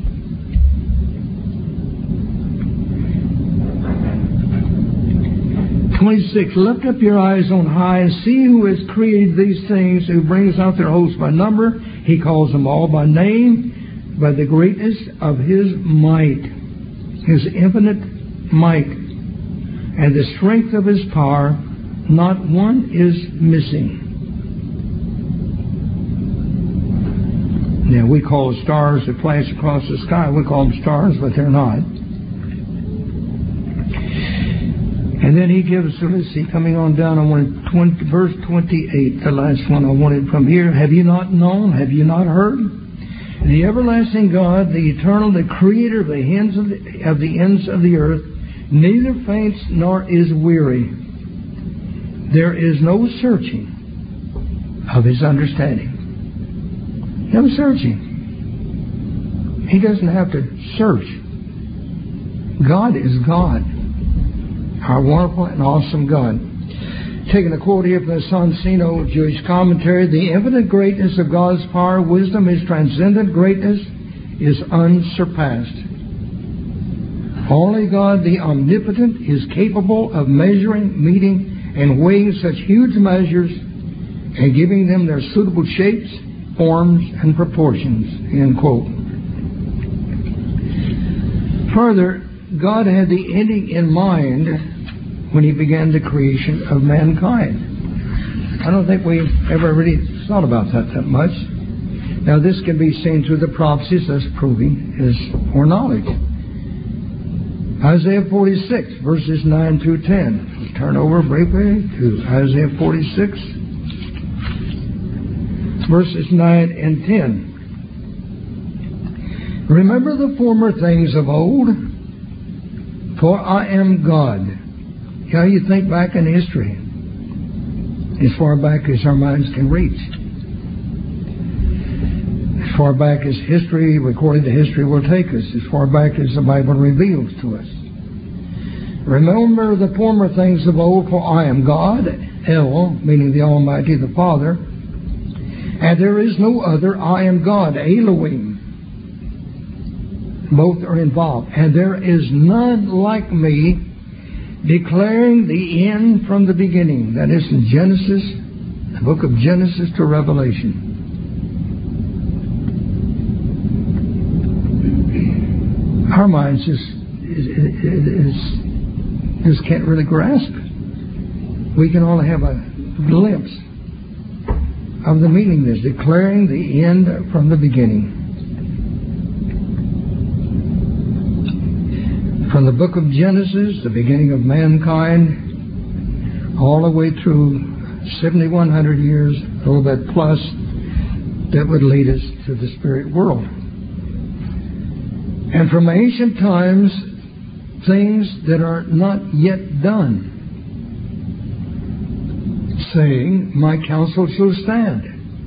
S6: Lift up your eyes on high and see who has created these things, who brings out their hosts by number. He calls them all by name, by the greatness of His might, His infinite might and the strength of His power, not one is missing. Now, we call the stars that flash across the sky, we call them stars, but they're not. And then He gives, let's see, coming on down, I wanted verse 28, the last one I wanted from here. Have you not known? Have you not heard? The everlasting God, the eternal, the creator of the ends of the earth, neither faints nor is weary. There is no searching of His understanding. No searching. He doesn't have to search. God is God. Our wonderful and awesome God. Taking a quote here from the Sonsino Jewish commentary, the infinite greatness of God's power, wisdom, His transcendent greatness is unsurpassed. Only God, the omnipotent, is capable of measuring, meeting, and weighing such huge measures and giving them their suitable shapes, forms, and proportions. End quote. Further, God had the ending in mind when He began the creation of mankind. I don't think we ever really thought about that much. Now, this can be seen through the prophecies, thus proving His foreknowledge. Isaiah 46, verses 9 through 10. Let's turn over briefly to Isaiah 46, verses 9 and 10. Remember the former things of old, for I am God. Yeah, you think back in history, as far back as our minds can reach. As far back as history, recorded history will take us, as far back as the Bible reveals to us. Remember the former things of old, for I am God, El, meaning the Almighty, the Father, and there is no other. I am God, Elohim. Both are involved. And there is none like me, declaring the end from the beginning. That is in Genesis, the book of Genesis to Revelation. Our minds just can't really grasp it. We can only have a glimpse of the meaning of this, declaring the end from the beginning. From the book of Genesis, the beginning of mankind, all the way through 7,100 years, a little bit plus, that would lead us to the spirit world. And from ancient times, things that are not yet done, saying, my counsel shall stand,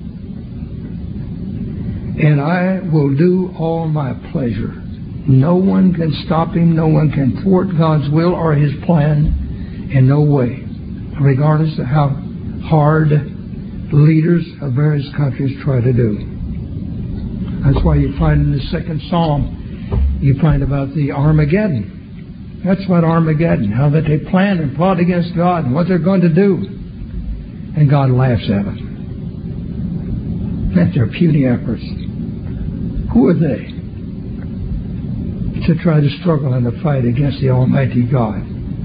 S6: and I will do all my pleasure. No one can stop Him. No one can thwart God's will or His plan in no way, regardless of how hard leaders of various countries try to do. That's why you find in the second Psalm, you find about the Armageddon. That's what Armageddon, how that they plan and plot against God and what they're going to do. And God laughs at them. That's their puny efforts. Who are they to try to struggle in the fight against the Almighty God?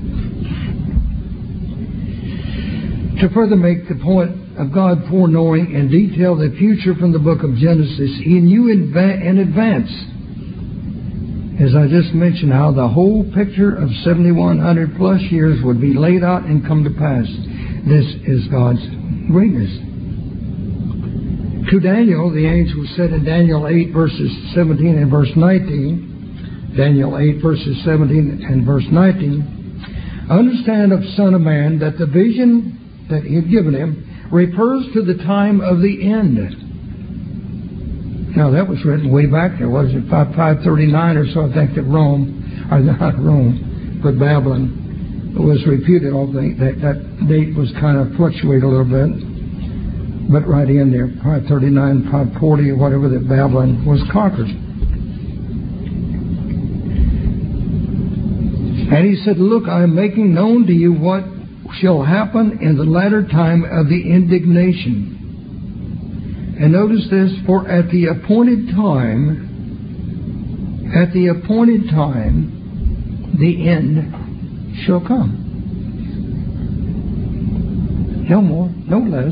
S6: To further make the point of God foreknowing in detail the future from the book of Genesis, He knew in advance, as I just mentioned, how the whole picture of 7,100 plus years would be laid out and come to pass. This is God's greatness. To Daniel, the angel said in Daniel 8, verses 17 and verse 19, Daniel 8, verses 17 and verse 19, understand, of Son of Man, that the vision that He had given him refers to the time of the end. Now, that was written way back there, was it? 539 or so, I think, that Rome, or not Rome, but Babylon, was reputed. That date was kind of fluctuated a little bit. But right in there, 539, 540, or whatever, that Babylon was conquered. And He said, look, I am making known to you what shall happen in the latter time of the indignation. And notice this, for at the appointed time, the end shall come. No more, no less,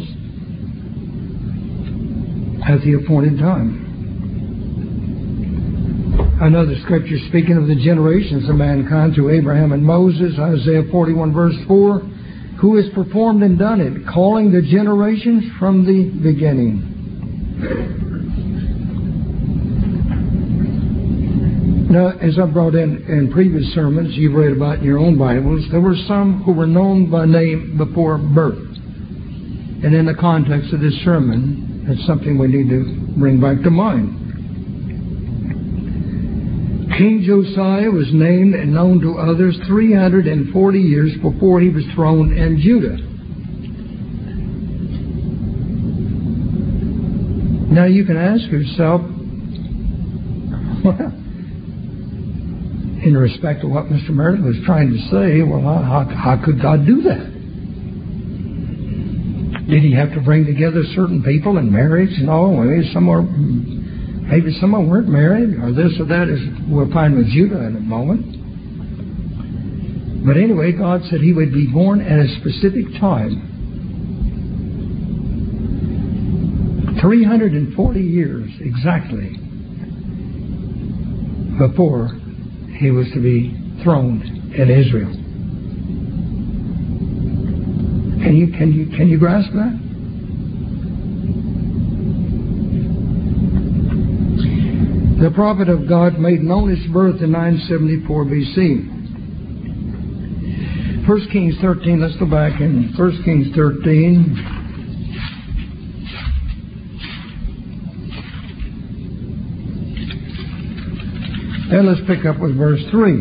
S6: at the appointed time. Another scripture speaking of the generations of mankind through Abraham and Moses, Isaiah 41 verse 4, who has performed and done it, calling the generations from the beginning. Now, as I brought in previous sermons, you've read about in your own Bibles, there were some who were known by name before birth. And in the context of this sermon, that's something we need to bring back to mind. King Josiah was named and known to others 340 years before he was throned in Judah. Now you can ask yourself, well, in respect to what Mr. Meredith was trying to say, well, how could God do that? Did he have to bring together certain people in marriage and all? Maybe some weren't married, or this or that, as we'll find with Judah in a moment. But anyway, God said he would be born at a specific time. 340 years exactly before he was to be throned in Israel. Can you grasp that? The prophet of God made known his birth in 974 BC. 1 Kings 13, let's go back in 1 Kings 13. And let's pick up with verse 3.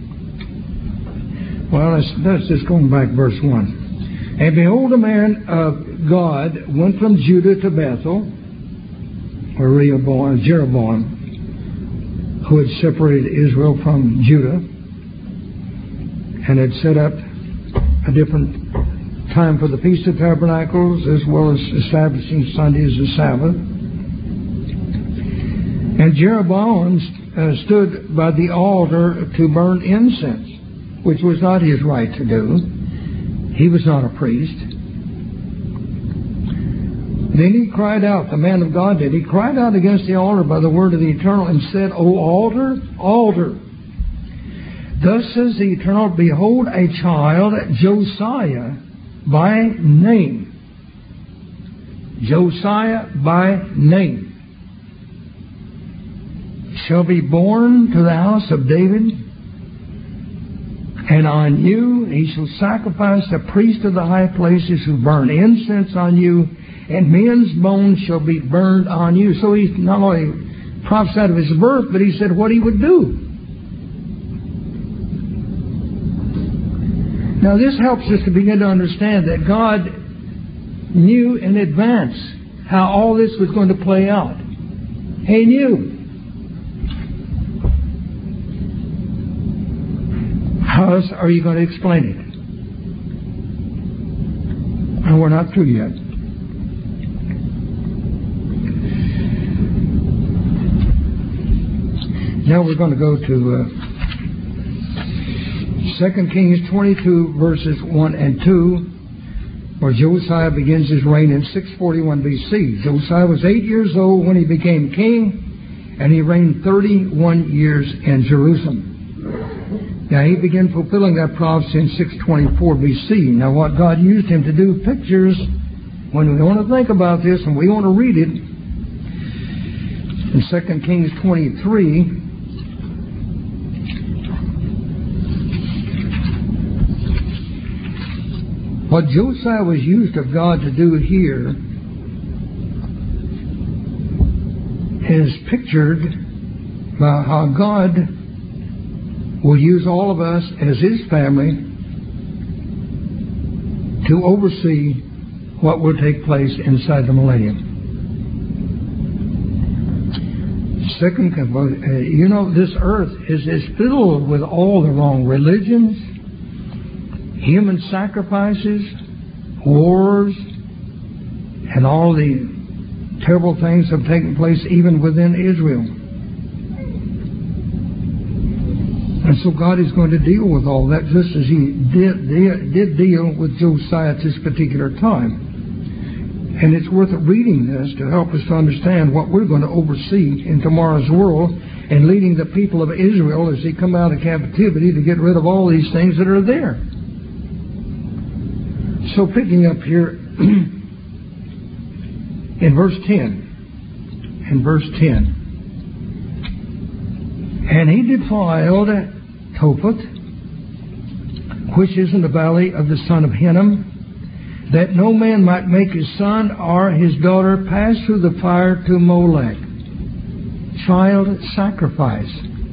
S6: Well, let's just go back verse 1. And behold, a man of God went from Judah to Bethel, or Jeroboam, who had separated Israel from Judah, and had set up a different time for the Feast of Tabernacles, as well as establishing Sunday as a Sabbath. And Jeroboam stood by the altar to burn incense, which was not his right to do. He was not a priest. Then he cried out, the man of God did. He cried out against the altar by the word of the Eternal and said, O altar, altar, thus says the Eternal, behold a child, Josiah by name. Josiah by name shall be born to the house of David, and on you he shall sacrifice the priests of the high places who burn incense on you, and men's bones shall be burned on you. So he not only prophesied of his birth, but he said what he would do. Now this helps us to begin to understand that God knew in advance how all this was going to play out. He knew. How else are you going to explain it? And we're not through yet. Now we're going to go to 2 Kings 22 verses 1 and 2, where Josiah begins his reign in 641 BC. Josiah was 8 years old when he became king, and he reigned 31 years in Jerusalem. Now, he began fulfilling that prophecy in 624 BC. Now, what God used him to do, pictures, when we want to think about this and we want to read it, in 2 Kings 23, what Josiah was used of God to do here is pictured by how God will use all of us as His family to oversee what will take place inside the millennium. Second, this earth is filled with all the wrong religions, human sacrifices, wars, and all the terrible things have taken place even within Israel. And so God is going to deal with all that, just as He did deal with Josiah at this particular time. And it's worth reading this to help us to understand what we're going to oversee in tomorrow's world and leading the people of Israel as they come out of captivity to get rid of all these things that are there. So picking up here in verse 10. In verse 10. And he defiled Topheth, which is in the valley of the son of Hinnom, that no man might make his son or his daughter pass through the fire to Molech. Child sacrifice.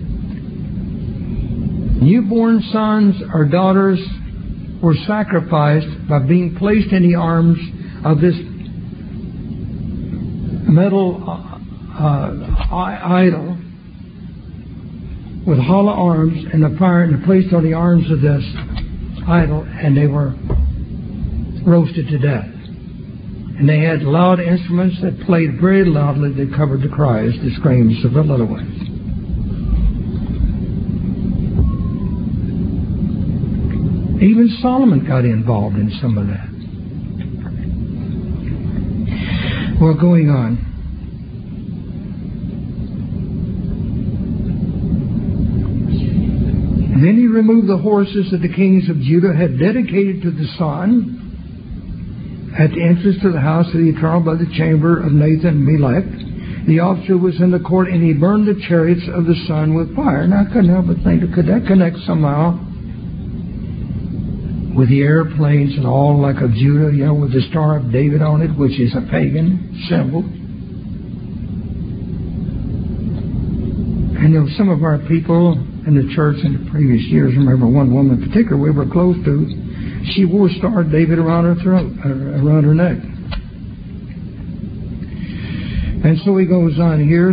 S6: Newborn sons or daughters were sacrificed by being placed in the arms of this metal idol with hollow arms and the fire, and placed on the arms of this idol, and they were roasted to death. And they had loud instruments that played very loudly that covered the cries, the screams of the little ones. Even Solomon got involved in some of that. Well, going on. And then he removed the horses that the kings of Judah had dedicated to the sun at the entrance to the house of the Eternal by the chamber of Nathan Melech. The officer was in the court, and he burned the chariots of the sun with fire. And I couldn't help but think, could that connect somehow with the airplanes and all like of Judah, with the Star of David on it, which is a pagan symbol? And some of our people in the church in the previous years, I remember one woman in particular we were close to, she wore Star of David around her throat, around her neck. And so he goes on here,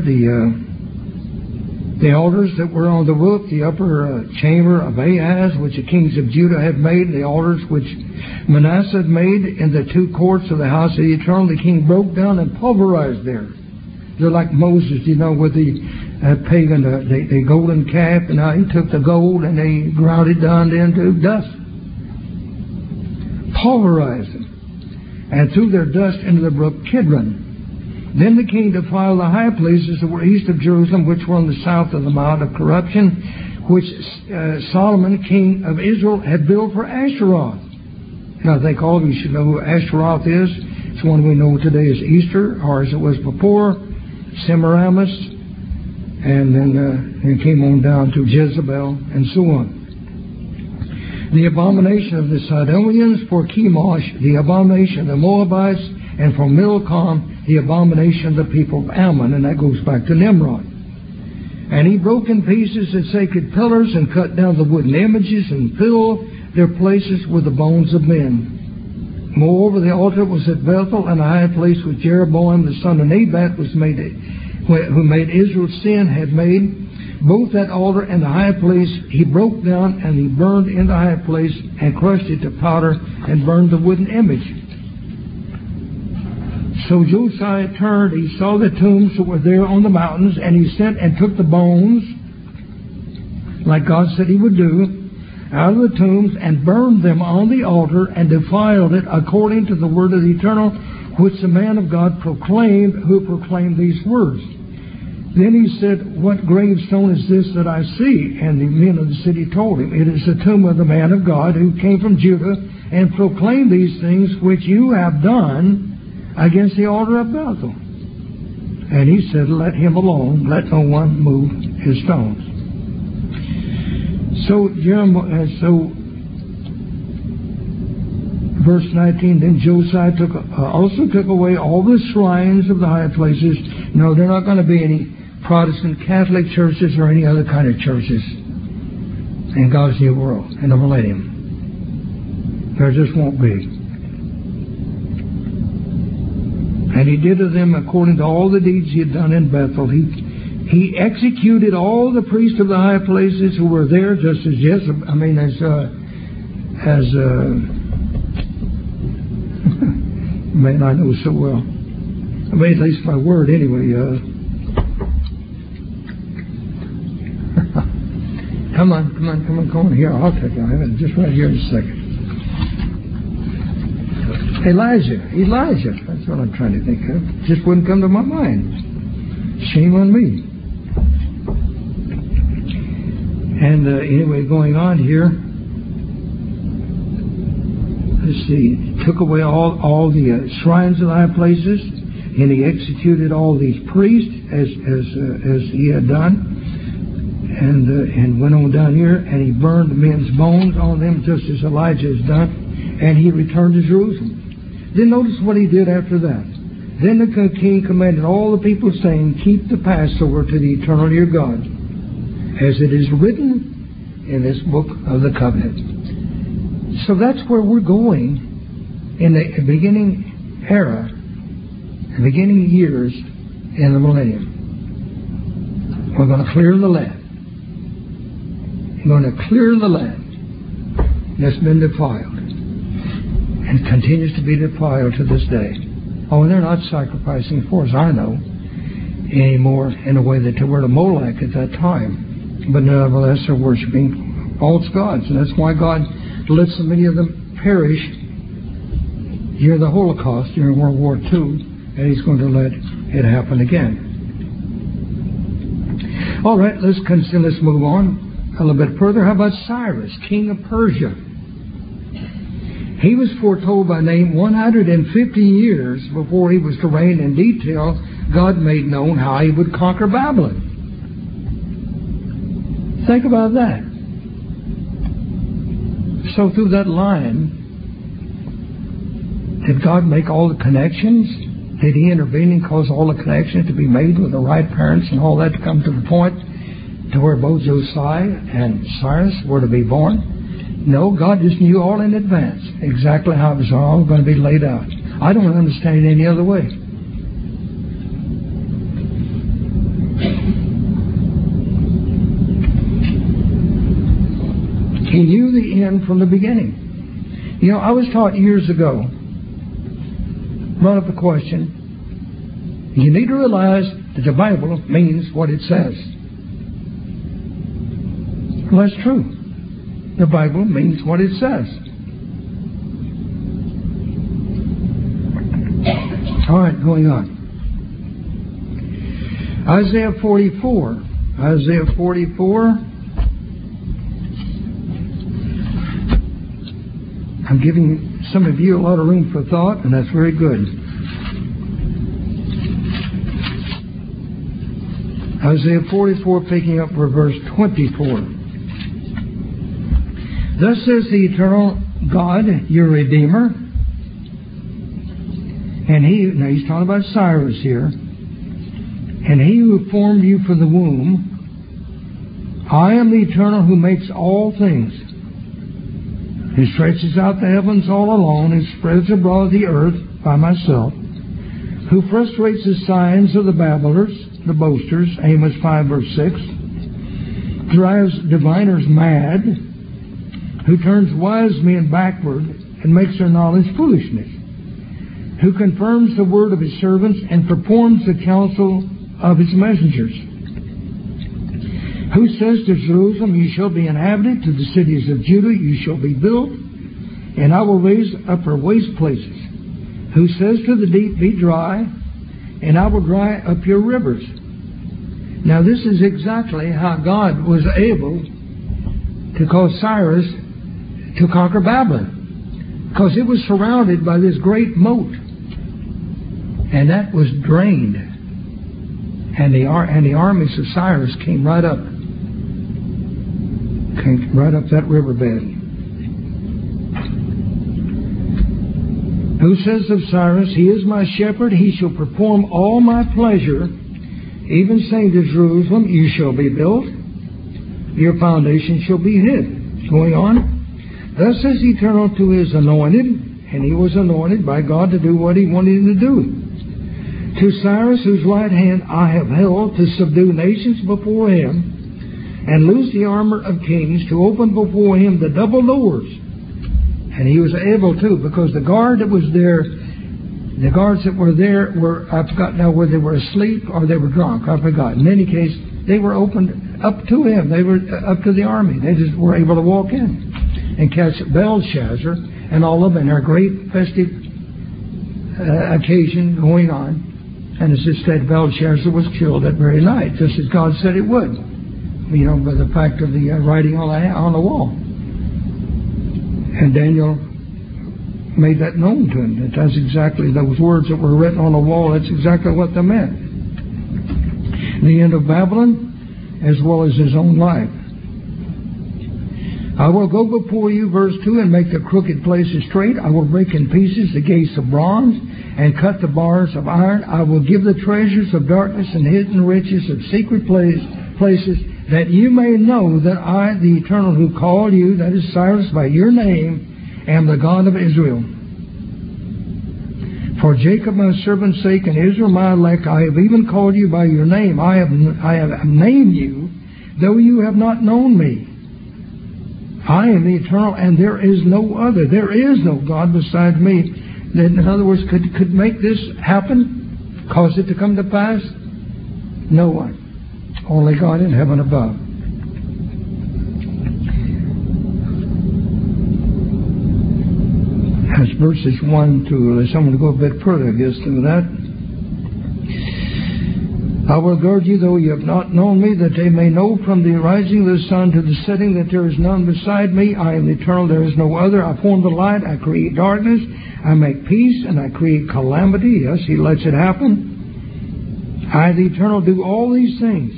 S6: the altars that were on the roof, the upper chamber of Ahaz, which the kings of Judah had made, the altars which Manasseh had made in the two courts of the house of the Eternal, the king broke down and pulverized there. They're like Moses, with the pagan, the golden calf, and he took the gold and they ground it down into dust. Pulverized them. And threw their dust into the brook Kidron. Then the king defiled the high places that were east of Jerusalem, which were on the south of the Mount of Corruption, which Solomon, king of Israel, had built for Ashtaroth. Now, I think all of you should know who Ashtaroth is. It's one we know today as Easter, or as it was before, Semiramis, and then it came on down to Jezebel, and so on. The abomination of the Sidonians for Chemosh, the abomination of the Moabites, and for Milcom, the abomination of the people of Ammon, and that goes back to Nimrod. And he broke in pieces the sacred pillars and cut down the wooden images and filled their places with the bones of men. Moreover, the altar was at Bethel, and a high place which Jeroboam the son of Nebat who made Israel sin, had made. Both that altar and the high place he broke down, and he burned in the high place and crushed it to powder and burned the wooden image. So Josiah turned, he saw the tombs that were there on the mountains, and he sent and took the bones, like God said he would do, out of the tombs, and burned them on the altar, and defiled it according to the word of the Eternal, which the man of God proclaimed, who proclaimed these words. Then he said, "What gravestone is this that I see?" And the men of the city told him, "It is the tomb of the man of God who came from Judah and proclaimed these things which you have done against the altar of Bethel." And he said, "Let him alone, let no one move his stones." So verse 19, then Josiah also took away all the shrines of the high places. No, there are not going to be any Protestant Catholic churches or any other kind of churches in God's new world, in the millennium. There just won't be. And he did to them according to all the deeds he had done in Bethel. He executed all the priests of the high places who were there, just as man I know so well. I mean, at least my word anyway. Come on. Here, I'll take you. I have it just right here in a second. Elijah. That's what I'm trying to think of. Just wouldn't come to my mind. Shame on me. And anyway, going on here. Let's see. Took away all the shrines of high places, and he executed all these priests as he had done. And went on down here, and he burned men's bones on them, just as Elijah has done, and he returned to Jerusalem. Then notice what he did after that. Then the king commanded all the people, saying, keep the Passover to the eternal your God, as it is written in this book of the covenant. So that's where we're going in the beginning era, the beginning years in the millennium. We're going to clear the land. We're going to clear the land that's been defiled and continues to be defiled to this day. Oh, and they're not sacrificing, as far as I know, anymore in a way that they were to Molech at that time. But nevertheless, they're worshiping false gods. And that's why God let so many of them perish during the Holocaust, during World War II, and He's going to let it happen again. All right, let's move on a little bit further. How about Cyrus, king of Persia? He was foretold by name 150 years before he was to reign. In detail, God made known how he would conquer Babylon. Think about that. So through that line, did God make all the connections? Did He intervene and cause all the connections to be made with the right parents and all that to come to the point to where both Josiah and Cyrus were to be born? No, God just knew all in advance exactly how it was all going to be laid out. I don't understand it any other way. He knew the end from the beginning. You know, I was taught years ago, brought up the question, you need to realize that the Bible means what it says. Well, that's true. The Bible means what it says. All right, going on. Isaiah 44. Isaiah 44. I'm giving some of you a lot of room for thought, and that's very good. Isaiah 44, picking up for verse 24. Thus says the eternal God, your Redeemer. And now he's talking about Cyrus here. And he who formed you from the womb, I am the eternal who makes all things, who stretches out the heavens all alone and spreads abroad the earth by myself, who frustrates the signs of the babblers, the boasters, Amos 5 verse 6, drives diviners mad, who turns wise men backward and makes their knowledge foolishness, who confirms the word of his servants and performs the counsel of his messengers, who says to Jerusalem, you shall be inhabited, to the cities of Judah you shall be built, and I will raise up her waste places, who says to the deep, be dry, and I will dry up your rivers. Now this is exactly how God was able to cause Cyrus to conquer Babylon, because it was surrounded by this great moat, and that was drained, and the armies of Cyrus came right up that riverbed. Who says of Cyrus, he is my shepherd, he shall perform all my pleasure, even saying to Jerusalem, you shall be built, your foundation shall be hid. Going on. Thus says the Eternal to his anointed, and he was anointed by God to do what he wanted him to do. To Cyrus, whose right hand I have held, to subdue nations before him, and loose the armor of kings, to open before him the double doors. And he was able to, because the guards that were there were, I forgot now whether they were asleep or they were drunk. I forgot. In any case, they were opened up to him. They were up to the army. They just were able to walk in and catch Belshazzar and all of them in their great festive occasion going on. And as it said, Belshazzar was killed that very night, just as God said it would. You know, by the fact of the writing on the wall. And Daniel made that known to him. That's exactly those words that were written on the wall. That's exactly what they meant. The end of Babylon, as well as his own life. I will go before you, verse 2, and make the crooked places straight. I will break in pieces the gates of bronze and cut the bars of iron. I will give the treasures of darkness and hidden riches of secret places, that you may know that I, the Eternal who called you, that is Cyrus, by your name, am the God of Israel. For Jacob my servant's sake and Israel my elect, I have even called you by your name. I have named you, though you have not known me. I am the Eternal, and there is no other. There is no God besides me. That, in other words, could make this happen, cause it to come to pass? No one. Only God in heaven above. That's verses 1 to, I'm going to go a bit further, I guess, to that. I will guard you, though you have not known me, that they may know from the rising of the sun to the setting that there is none beside me. I am the Eternal, there is no other. I form the light, I create darkness. I make peace, and I create calamity. Yes, He lets it happen. I, the Eternal, do all these things.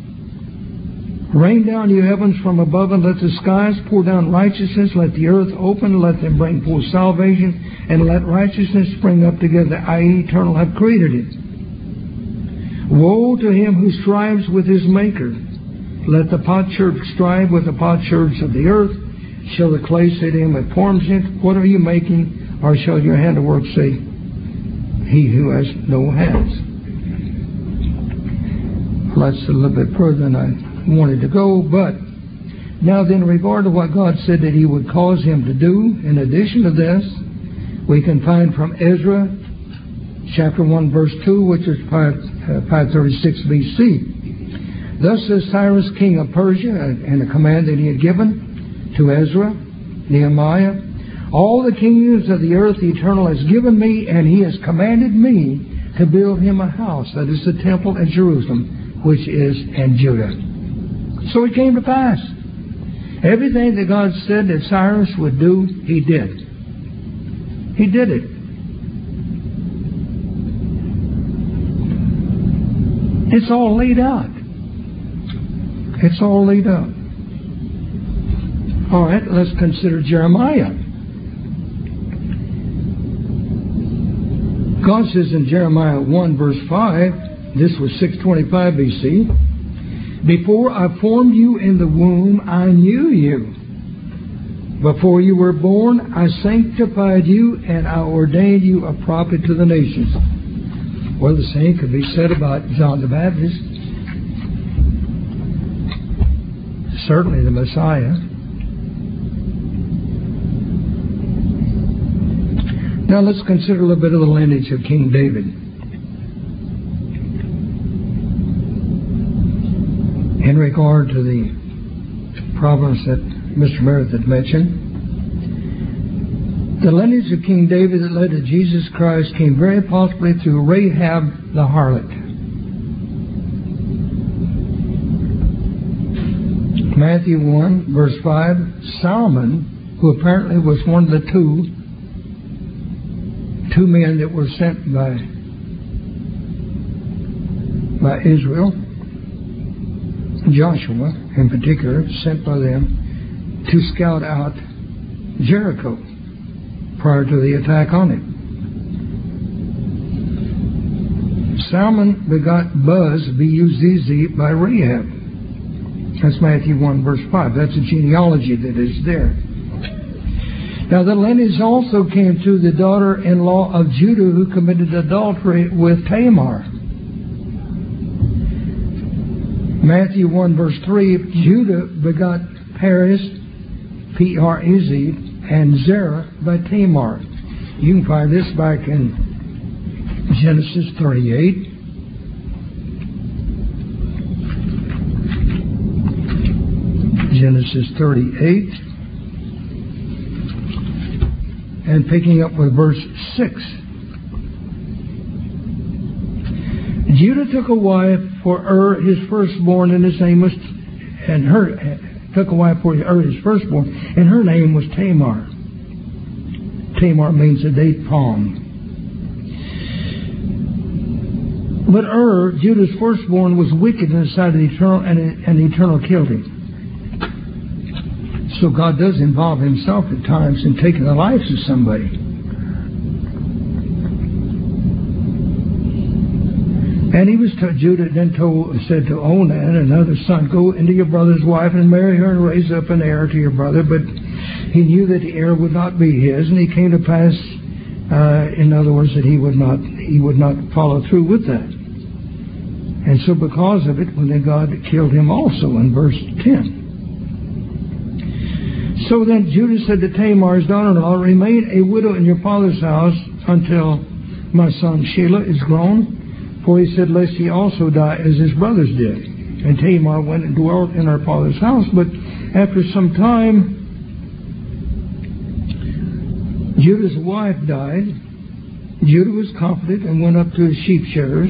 S6: Rain down, you heavens, from above, and let the skies pour down righteousness. Let the earth open, let them bring forth salvation, and let righteousness spring up together. I, Eternal, have created it. Woe to him who strives with his Maker. Let the potsherd strive with the potsherds of the earth. Shall the clay say to him that forms it, what are you making? Or shall your handiwork say, he who has no hands? Well, that's a little bit further than I wanted to go, but now then, in regard to what God said that He would cause him to do, in addition to this, we can find from Ezra chapter 1 verse 2, which is 536 BC. Thus says Cyrus, king of Persia, and a command that he had given to Ezra, Nehemiah, all the kingdoms of the earth the Eternal has given me, and He has commanded me to build Him a house, that is the temple at Jerusalem, which is in Judah. So it came to pass. Everything that God said that Cyrus would do, he did. He did it. It's all laid out. It's all laid out. All right, let's consider Jeremiah. God says in Jeremiah 1 verse 5, this was 625 BC, before I formed you in the womb, I knew you. Before you were born, I sanctified you, and I ordained you a prophet to the nations. Well, the same could be said about John the Baptist. Certainly the Messiah. Now let's consider a little bit of the lineage of King David. In regard to the province that Mr. Meredith had mentioned, the lineage of King David that led to Jesus Christ came very possibly through Rahab the harlot. Matthew 1 verse 5, Solomon, who apparently was one of the two men that were sent by Israel, Joshua in particular, sent by them to scout out Jericho prior to the attack on it. Solomon begot Buz, B-U-Z-Z, by Rahab. That's Matthew 1 verse 5. That's a genealogy that is there. Now the lineage also came through the daughter-in-law of Judah who committed adultery with Tamar. Matthew 1 verse 3, Judah begot Perez, P-R-E-Z, and Zerah by Tamar. You can find this back in Genesis 38. Genesis 38. And picking up with verse 6. Judah took a wife for his firstborn, and his name was, took a wife for his firstborn, and her name was Tamar. Tamar means a date palm. But Judah's firstborn, was wicked in the sight of the Eternal, and the Eternal killed him. So God does involve Himself at times in taking the lives of somebody. And Judah then said to Onan, another son, "Go into your brother's wife and marry her and raise up an heir to your brother." But he knew that the heir would not be his, and he came to pass, in other words, that he would not follow through with that. And so because of it, when God killed him also in verse 10. So then Judah said to Tamar, his daughter-in-law, "Remain a widow in your father's house until my son Shelah is grown." For he said, "Lest he also die as his brothers did." And Tamar went and dwelt in her father's house. But after some time, Judah's wife died. Judah was comforted and went up to his sheep shearers.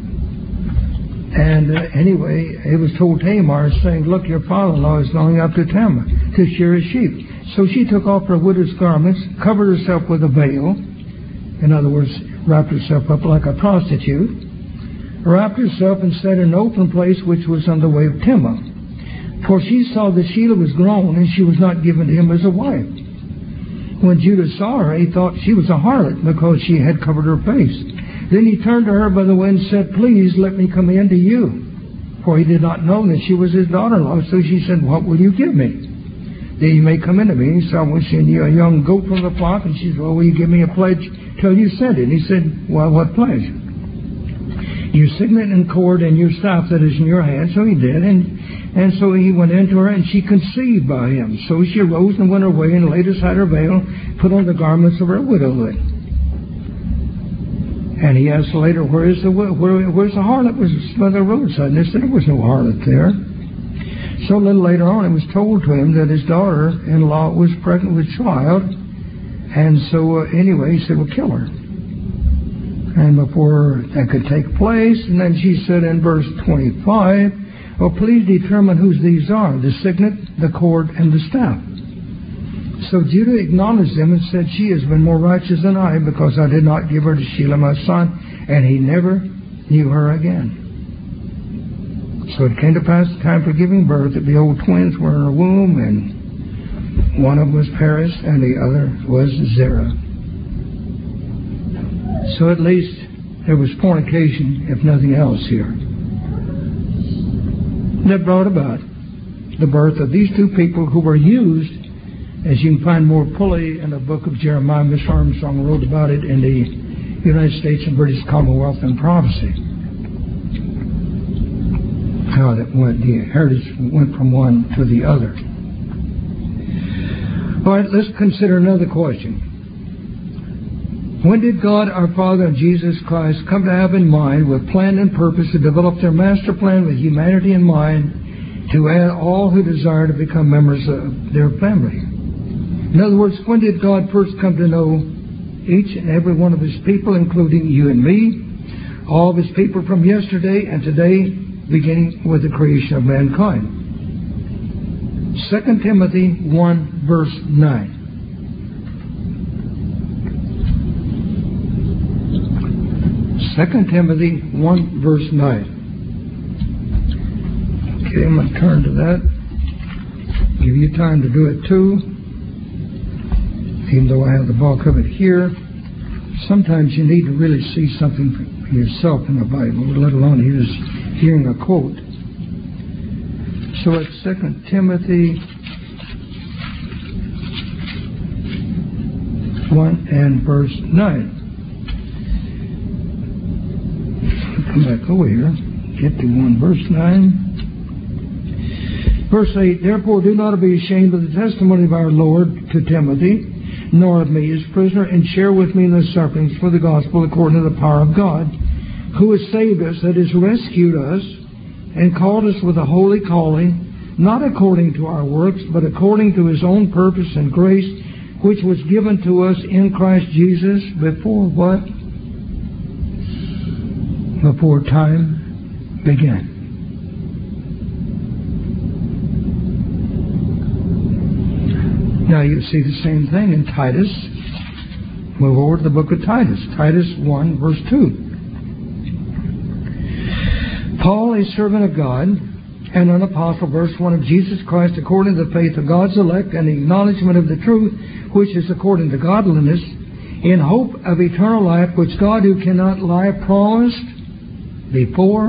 S6: And anyway, it was told Tamar, saying, "Look, your father-in-law is going up to Tamar to shear his sheep." So she took off her widow's garments, covered herself with a veil. In other words, wrapped herself up like a prostitute. Wrapped herself and sat in an open place which was on the way of Timnah. For she saw that Shelah was grown, and she was not given to him as a wife. When Judah saw her, he thought she was a harlot, because she had covered her face. Then he turned to her by the way and said, "Please let me come in to you." For he did not know that she was his daughter-in-law. So she said, "What will you give me, that you may come into me?" He said, "I will send you a young goat from the flock." And she said, "Well, will you give me a pledge till you send it?" And he said, "Well, what pledge?" "Your signet and cord and your staff that is in your hand." So he did. And so he went into her, and she conceived by him. So she arose and went her way, and laid aside her veil, put on the garments of her widowhood. And he asked later, where's the harlot was by the roadside? And they said there was no harlot there. So a little later on, it was told to him that his daughter-in-law was pregnant with child. And so anyway, he said, "Well, kill her." And before that could take place, and then she said in verse 25, "Well, please determine whose these are, the signet, the cord, and the staff." So Judah acknowledged them and said, "She has been more righteous than I, because I did not give her to Shelah my son." And he never knew her again. So it came to pass the time for giving birth that the old twins were in her womb, and one of them was Perez and the other was Zerah. So at least there was fornication, if nothing else here, that brought about the birth of these two people who were used, as you can find more fully in the book of Jeremiah. Miss Armstrong wrote about it in the United States and British Commonwealth and Prophecy. How that went, the heritage went from one to the other. All right, let's consider another question. When did God, our Father, and Jesus Christ come to have in mind, with plan and purpose, to develop their master plan with humanity in mind, to add all who desire to become members of their family? In other words, when did God first come to know each and every one of His people, including you and me, all of His people from yesterday and today, beginning with the creation of mankind? 2 Timothy 1, verse 9. 2 Timothy 1, verse 9. Okay, I'm going to turn to that. Give you time to do it too. Even though I have the bulk of it here, sometimes you need to really see something for yourself in the Bible, let alone just hearing a quote. So it's 2 Timothy 1 and verse 9. Come back over here. Get to 1 verse 9. Verse 8, "Therefore do not be ashamed of the testimony of our Lord to Timothy, nor of me his prisoner, and share with me in the sufferings for the gospel according to the power of God, who has saved us, that has rescued us, and called us with a holy calling, not according to our works, but according to His own purpose and grace, which was given to us in Christ Jesus before what? Before time began. Now you see the same thing in Titus. Move over to the book of Titus. Titus 1, verse 2. Paul, a servant of God, and an apostle, verse 1, of Jesus Christ, according to the faith of God's elect and the acknowledgement of the truth, which is according to godliness, in hope of eternal life, which God, who cannot lie, promised before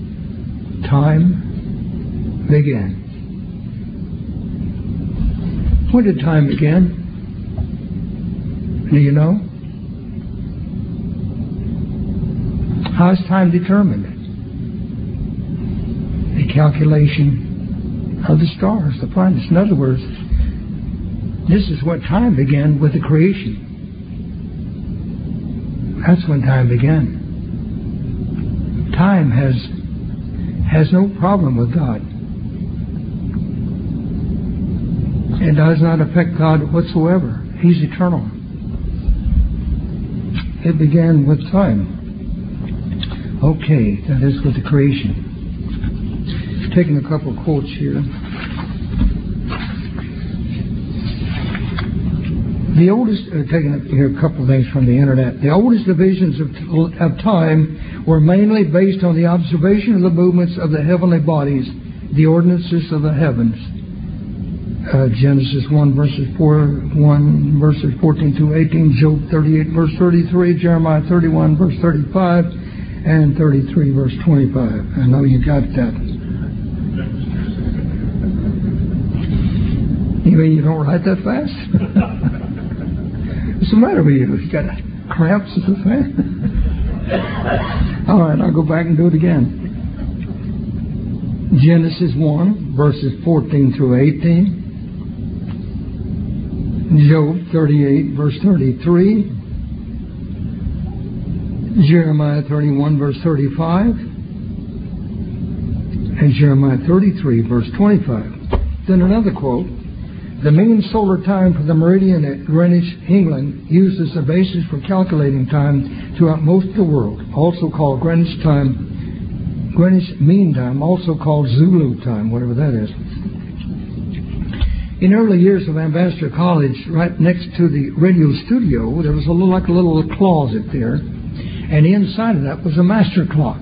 S6: time began. When did time begin? Do you know? How is time determined? The calculation of the stars, the planets. In other words, this is what time began with the creation. That's when time began. Time has no problem with God. It does not affect God whatsoever. He's eternal. It began with time. Okay, that is with the creation. Taking a couple of quotes here. The oldest, taking here a couple of things from the internet. The oldest divisions of time were mainly based on the observation of the movements of the heavenly bodies, the ordinances of the heavens. Genesis 1 verses 14 to 18, Job 38 verse 33, Jeremiah 31 verse 35, and 33 verse 25. I know you got that. You mean you don't write that fast? What's the matter with you? You got cramps or something? All right, I'll go back and do it again. Genesis 1 verses 14 through 18. Job 38, verse 33, Jeremiah 31, verse 35, and Jeremiah 33, verse 25. Then another quote, the mean solar time for the meridian at Greenwich, England, used as a basis for calculating time throughout most of the world, also called Greenwich time, Greenwich Mean Time, also called Zulu time, whatever that is. In early years of Ambassador College, right next to the radio studio, there was a little closet there, and inside of that was a master clock.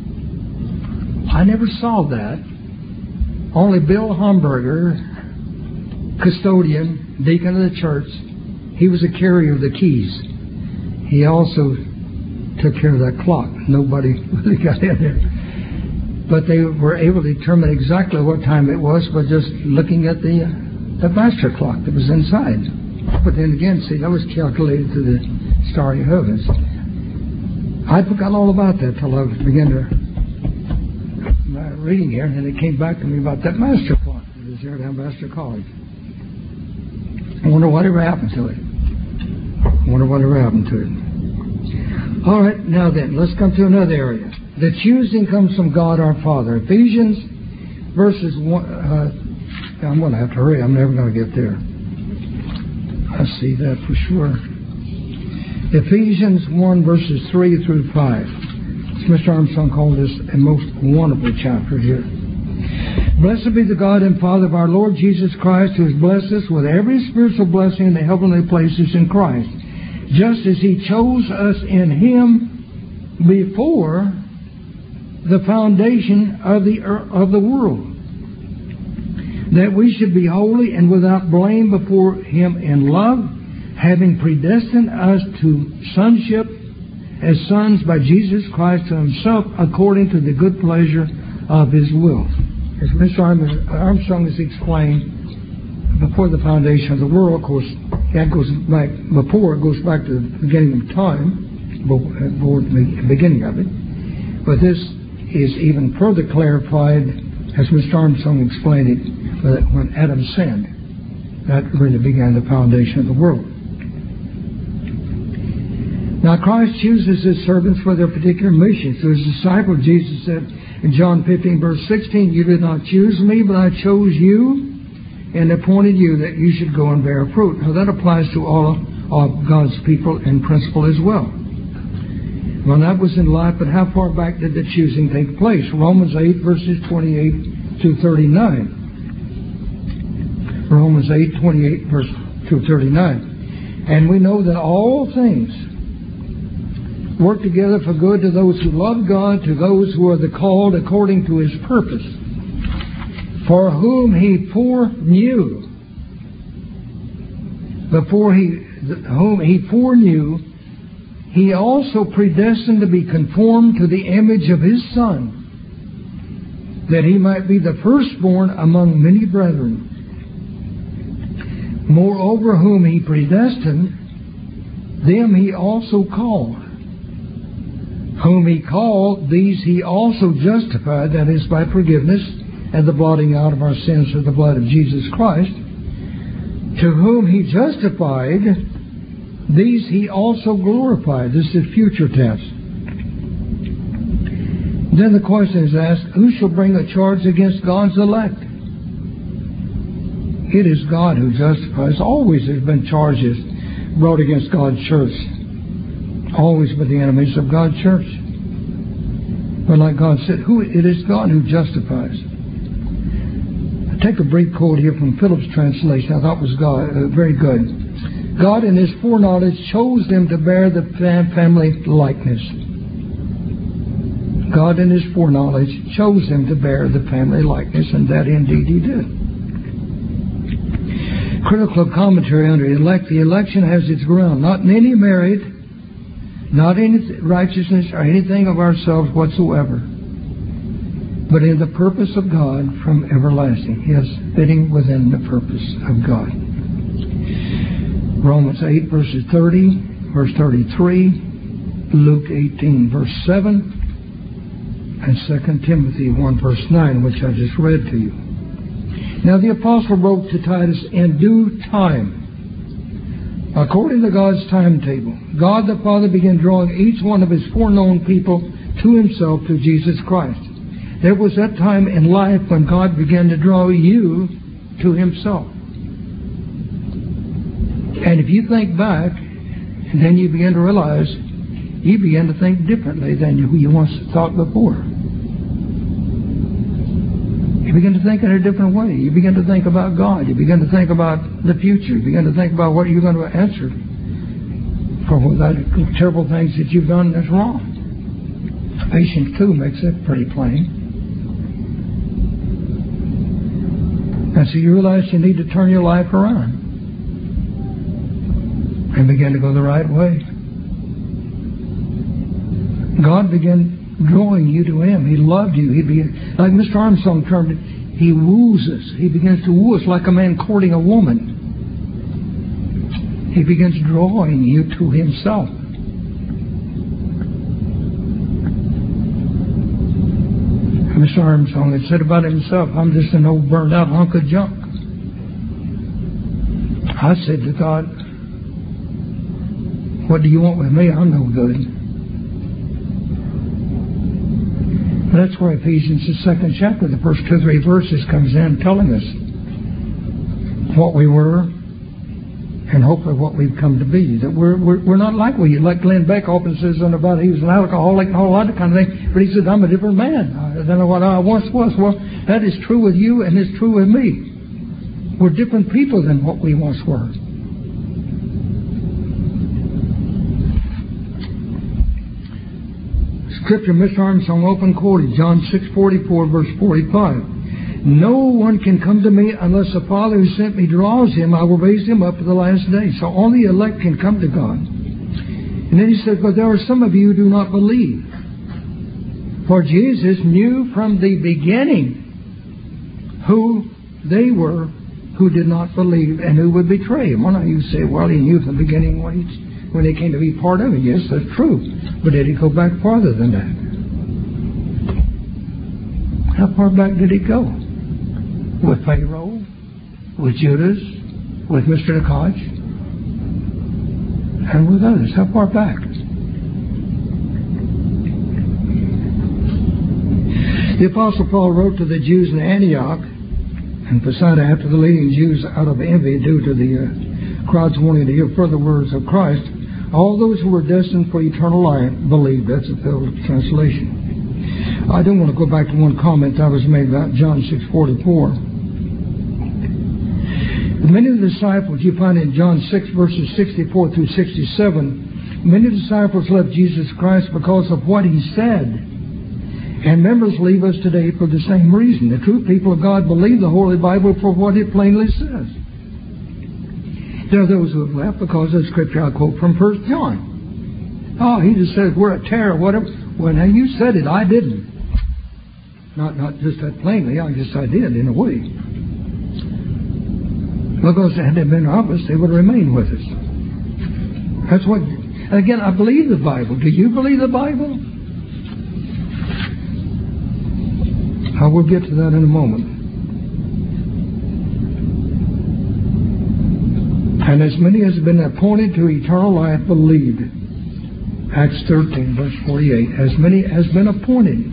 S6: I never saw that. Only Bill Homburger, custodian, deacon of the church, he was a carrier of the keys. He also took care of that clock. Nobody really got in there. But they were able to determine exactly what time it was by just looking at the master clock that was inside. But then again, see, that was calculated to the starry heavens. I forgot all about that till I began to reading here, and then it came back to me about that master clock that was there at Ambassador College. I wonder whatever happened to it. All right, now then, let's come to another area. The choosing comes from God our Father. Ephesians verses 1... I'm going to have to hurry. I'm never going to get there. I see that for sure. Ephesians 1 verses 3 through 5. Mr. Armstrong called this a most wonderful chapter here. Blessed be the God and Father of our Lord Jesus Christ, who has blessed us with every spiritual blessing in the heavenly places in Christ, just as He chose us in Him before the foundation of the world, that we should be holy and without blame before Him in love, having predestined us to sonship as sons by Jesus Christ to Himself, according to the good pleasure of His will. As Mr. Armstrong has explained, before the foundation of the world, of course, that goes back to the beginning of time, before the beginning of it. But this is even further clarified, as Mr. Armstrong explained it, when Adam sinned. That really began the foundation of the world. Now Christ chooses His servants for their particular missions. To His disciples, Jesus said, In John 15, verse 16, you did not choose me, but I chose you and appointed you that you should go and bear fruit. Now that applies to all of God's people in principle as well. Well, that was in life, but how far back did the choosing take place? Romans 8, verses 28 to 39. Romans 8, 28, verse to 39. And we know that all things work together for good to those who love God, to those who are the called according to His purpose, for whom He foreknew. Whom He foreknew, He also predestined to be conformed to the image of His Son, that He might be the firstborn among many brethren. Moreover, whom He predestined, them He also called. Whom He called, these He also justified, that is, by forgiveness and the blotting out of our sins through the blood of Jesus Christ. To whom He justified, these He also glorified. This is future tense. Then the question is asked, who shall bring a charge against God's elect? It is God who justifies. Always there's been charges brought against God's church. Always by the enemies of God's church. But like God said, it is God who justifies. I take a brief quote here from Phillips' translation. I thought was very good. God in His foreknowledge chose them to bear the family likeness. God in His foreknowledge chose them to bear the family likeness, and that indeed He did. Critical commentary under elect. The election has its ground not in any merit, not in righteousness or anything of ourselves whatsoever, but in the purpose of God from everlasting. Yes, fitting within the purpose of God. Romans 8, verses 30, verse 33, Luke 18, verse 7, and 2 Timothy 1, verse 9, which I just read to you. Now the apostle wrote to Titus, in due time, according to God's timetable, God the Father began drawing each one of His foreknown people to Himself through Jesus Christ. There was that time in life when God began to draw you to Himself. And if you think back, then you begin to realize you begin to think differently than you once thought before. You begin to think in a different way. You begin to think about God. You begin to think about the future. You begin to think about what you're going to answer for the terrible things that you've done that's wrong. Ephesians 2 makes that pretty plain. And so you realize you need to turn your life around and begin to go the right way. God began drawing you to Him. He loved you. He began, like Mr. Armstrong termed it, He woos us. He begins to woo us like a man courting a woman. He begins drawing you to Himself. Mr. Armstrong had said about himself, I'm just an old burned out hunk of junk. I said to God, what do you want with me? I'm no good. That's where Ephesians, the 2nd chapter, the first 2 or 3 verses comes in telling us what we were and hopefully what we've come to be. That we're not like Glenn Beck often says about he was an alcoholic and all that kind of thing, but he said, I'm a different man than what I once was. Well, that is true with you and it's true with me. We're different people than what we once were. Scripture, Mr. Armstrong often quoted, John 6:44, verse 45. No one can come to me unless the Father who sent me draws him. I will raise him up at the last day. So only the elect can come to God. And then he said, but there are some of you who do not believe. For Jesus knew from the beginning who they were who did not believe and who would betray him. Well, now you say, well, he knew from the beginning when he came to be part of it. Yes, that's true. But did he go back farther than that? How far back did he go? With Pharaoh? With Judas? With Mr. Nakach? And with others? How far back? The Apostle Paul wrote to the Jews in Antioch and Pisidia after the leading Jews out of envy due to the crowds wanting to hear further words of Christ. All those who were destined for eternal life believed. That's a field translation. I do want to go back to one comment that was made about John 6:44. Many of the disciples, you find in John 6 verses 64 through 67, many disciples left Jesus Christ because of what He said. And members leave us today for the same reason. The true people of God believe the Holy Bible for what it plainly says. There are those who have left because of the scripture I quote from 1 John. Oh, he just says we're a terror, whatever. Well, now you said it, I didn't. Not just that plainly, I did in a way. Because had they been of us, they would remain with us. That's what. Again, I believe the Bible. Do you believe the Bible? I will get to that in a moment. And as many as have been appointed to eternal life believed. Acts 13, verse 48. As many as been appointed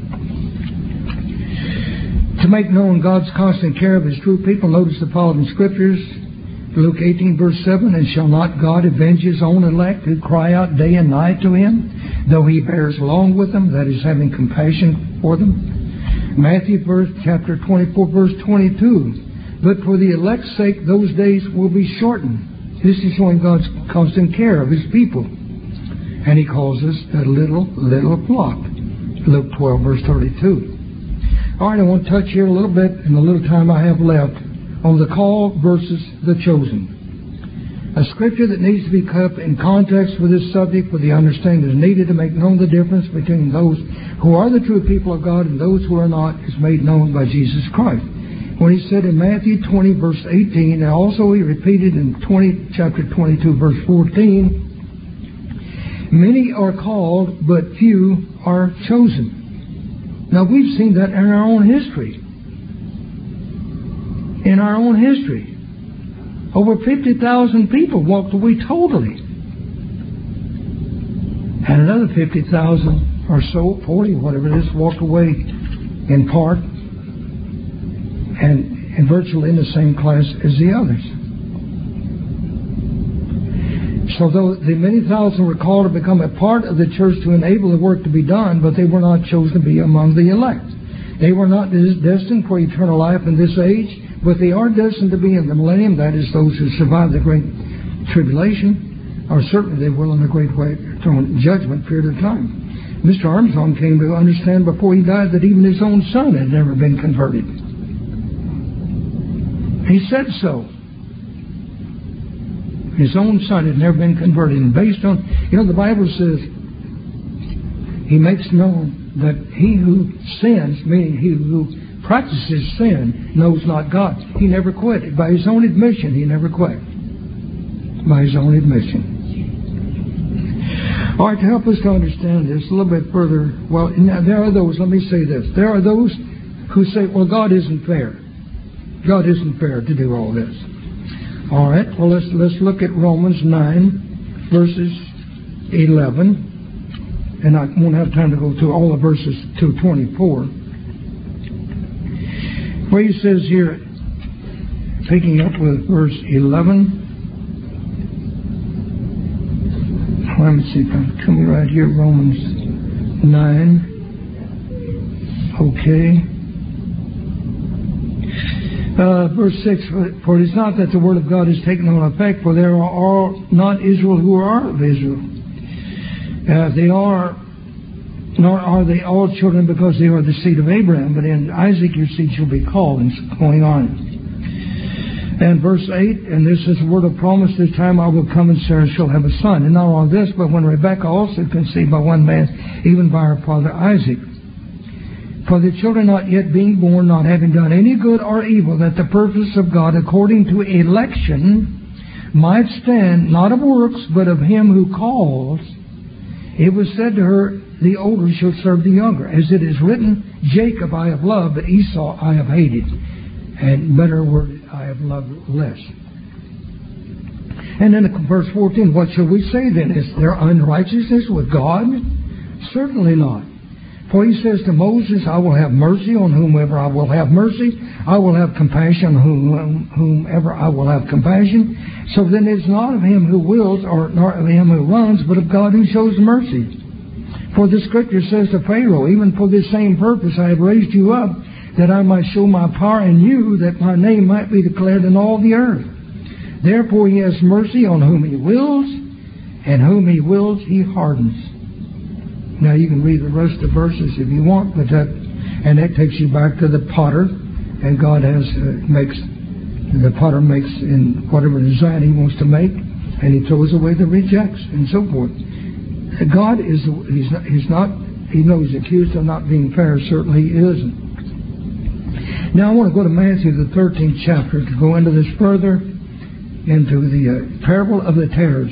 S6: to make known God's constant care of His true people. Notice the following scriptures. Luke 18, verse 7. And shall not God avenge His own elect who cry out day and night to Him, though He bears long with them, that is, having compassion for them? Matthew chapter 24, verse 22. But for the elect's sake, those days will be shortened. This is showing God's constant care of His people. And He calls us a little flock. Luke 12, verse 32. All right, I want to touch here a little bit in the little time I have left on the call versus the chosen. A scripture that needs to be kept in context with this subject, with the understanding that is needed to make known the difference between those who are the true people of God and those who are not, is made known by Jesus Christ. When He said in Matthew 20, verse 18, and also He repeated in chapter 22, verse 14, many are called, but few are chosen. Now, we've seen that in our own history. In our own history. Over 50,000 people walked away totally. And another 50,000 or so, 40, whatever it is, walked away in part and virtually in the same class as the others. So though the many thousand were called to become a part of the church to enable the work to be done, but they were not chosen to be among the elect. They were not destined for eternal life in this age, but they are destined to be in the millennium. That is, those who survive the great tribulation, or certainly they will in the great white throne judgment period of time. Mr. Armstrong came to understand before he died that even his own son had never been converted. He said so. His own son had never been converted. And based on, the Bible says, He makes known that he who sins, meaning he who practices sin, knows not God. He never quit. By his own admission, he never quit. By his own admission. All right, to help us to understand this a little bit further, well, there are those, let me say this, there are those who say, well, God isn't fair. God isn't fair to do all this. All right, well, let's look at Romans 9, verses 11. And I won't have time to go through all the verses to 24. Where he says here, picking up with verse 11. Let me see if I'm coming right here, Romans 9. Okay. Verse 6, for it is not that the word of God is taken on effect, for there are all not Israel who are of Israel. Nor are they all children because they are the seed of Abraham, but in Isaac your seed shall be called, and it's going on. And verse 8, and this is the word of promise, this time I will come and Sarah shall have a son. And not all this, but when Rebekah also conceived by one man, even by her father Isaac. For the children not yet being born, not having done any good or evil, that the purpose of God according to election might stand, not of works, but of him who calls, it was said to her, the older shall serve the younger. As it is written, Jacob I have loved, but Esau I have hated. And better word, I have loved less. And then verse 14, what shall we say then? Is there unrighteousness with God? Certainly not. For he says to Moses, I will have mercy on whomever I will have mercy. I will have compassion on whomever I will have compassion. So then it's not of him who wills, or not of him who runs, but of God who shows mercy. For the Scripture says to Pharaoh, even for this same purpose I have raised you up, that I might show my power in you, that my name might be declared in all the earth. Therefore he has mercy on whom he wills, and whom he wills he hardens. Now you can read the rest of the verses if you want, but that takes you back to the potter, and God the potter makes in whatever design he wants to make, and he throws away the rejects and so forth. God he knows accused of not being fair, certainly he isn't. Now I want to go to Matthew the 13th chapter to go into this further, into the parable of the tares.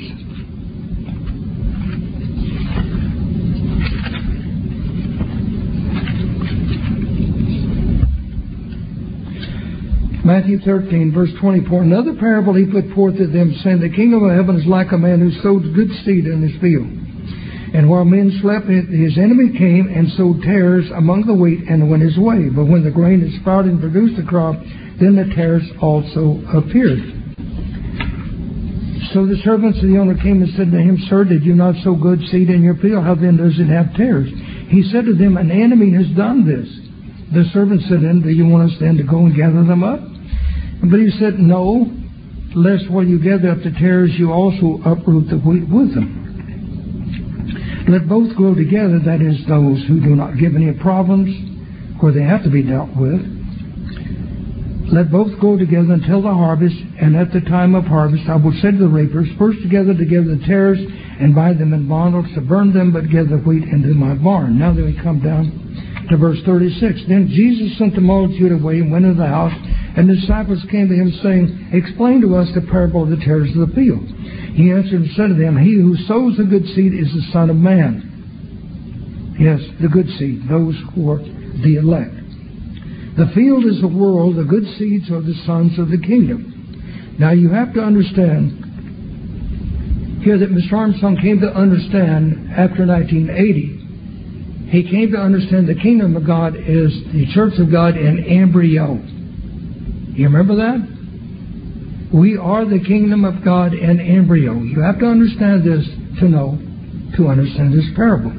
S6: Matthew 13, verse 24. Another parable he put forth to them, saying, the kingdom of heaven is like a man who sowed good seed in his field. And while men slept, his enemy came and sowed tares among the wheat and went his way. But when the grain had sprouted and produced a crop, then the tares also appeared. So the servants of the owner came and said to him, Sir, did you not sow good seed in your field? How then does it have tares? He said to them, an enemy has done this. The servant said, then, do you want us then to go and gather them up? But he said, no, lest while you gather up the tares, you also uproot the wheat with them. Let both grow together, that is, those who do not give any problems where they have to be dealt with. Let both grow together until the harvest, and at the time of harvest I will say to the reapers, first together the tares, and bind them in bundles to burn them, but gather the wheat into my barn. Now then we come down to verse 36. Then Jesus sent the multitude away and went into the house, and the disciples came to him, saying, explain to us the parable of the tares of the field. He answered and said to them, he who sows the good seed is the Son of Man. Yes, the good seed, those who are the elect. The field is the world, the good seeds are the sons of the kingdom. Now you have to understand here that Mr. Armstrong came to understand after 1980, he came to understand the kingdom of God is the church of God in embryo. You remember that? We are the kingdom of God in embryo. You have to understand this to understand this parable.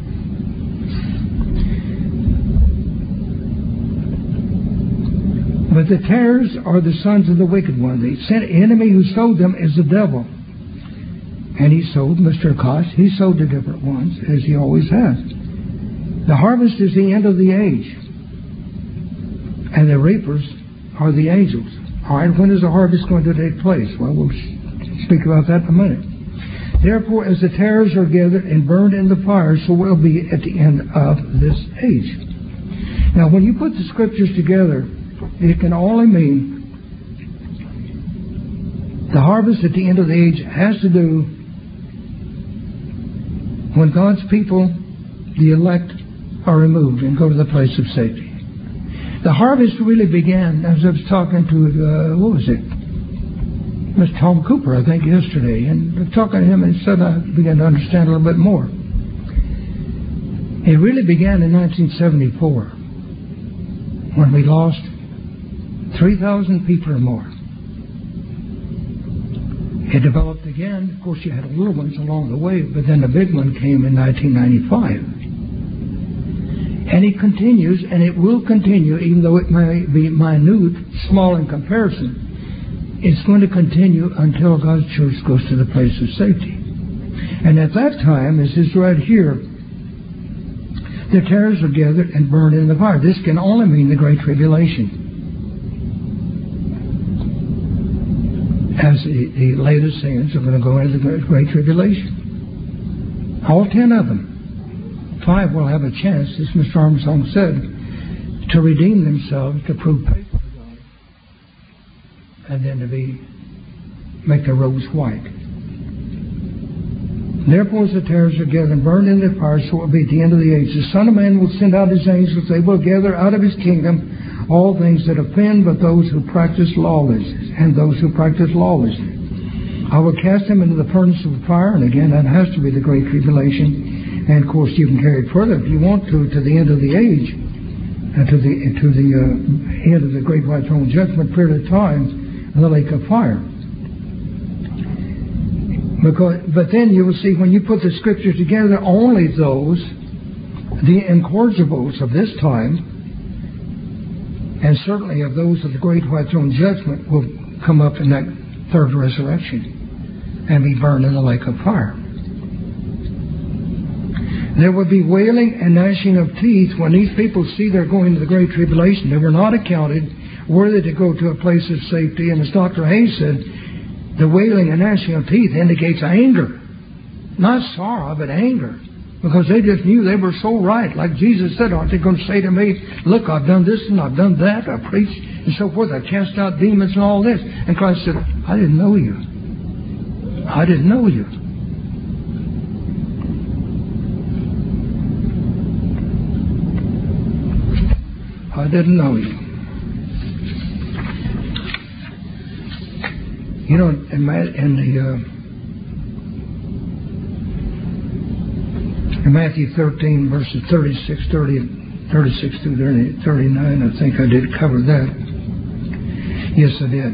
S6: But the tares are the sons of the wicked one. The enemy who sowed them is the devil. And he sowed, Mr. Koss, he sowed the different ones, as he always has. The harvest is the end of the age. And the reapers are the angels. All right, when is the harvest going to take place? Well, we'll speak about that in a minute. Therefore, as the tares are gathered and burned in the fire, so will be at the end of this age. Now, when you put the scriptures together, it can only mean the harvest at the end of the age has to do when God's people, the elect, are removed and go to the place of safety. The harvest really began, as I was talking to, Mr. Tom Cooper, I think, yesterday, and talking to him, and said I began to understand a little bit more. It really began in 1974, when we lost 3,000 people or more. It developed again. Of course, you had little ones along the way, but then the big one came in 1995. And it continues, and it will continue, even though it may be minute, small in comparison. It's going to continue until God's church goes to the place of safety. And at that time, as is right here, the tares are gathered and burned in the fire. This can only mean the Great Tribulation. As the latest saints are going to go into the Great Tribulation. All 10 of them. 5 will have a chance, as Mr. Armstrong said, to redeem themselves, to prove faithful to God, and then to make their robes white. Therefore, as the tares are gathered and burned in the fire, so it will be at the end of the age. The Son of Man will send out his angels. They will gather out of his kingdom all things that offend, but those who practice lawlessness, and those who practice lawlessness. I will cast them into the furnace of fire, and again, that has to be the Great Tribulation. And of course, you can carry it further if you want to the end of the age, to the end of the great white throne judgment period of time, in the lake of fire. But then you will see when you put the scriptures together, only those, the incorrigibles of this time, and certainly of those of the great white throne judgment, will come up in that third resurrection and be burned in the lake of fire. There will be wailing and gnashing of teeth when these people see they're going to the great tribulation. They were not accounted worthy to go to a place of safety. And as Dr. Hayes said, the wailing and gnashing of teeth indicates anger. Not sorrow, but anger. Because they just knew they were so right. Like Jesus said, aren't they going to say to me, look, I've done this and I've done that. I've preached and so forth. I've cast out demons and all this. And Christ said, I didn't know you. I didn't know you. I didn't know you. You know, in Matthew 13, verses 36 through 39, I think I did cover that. Yes, I did.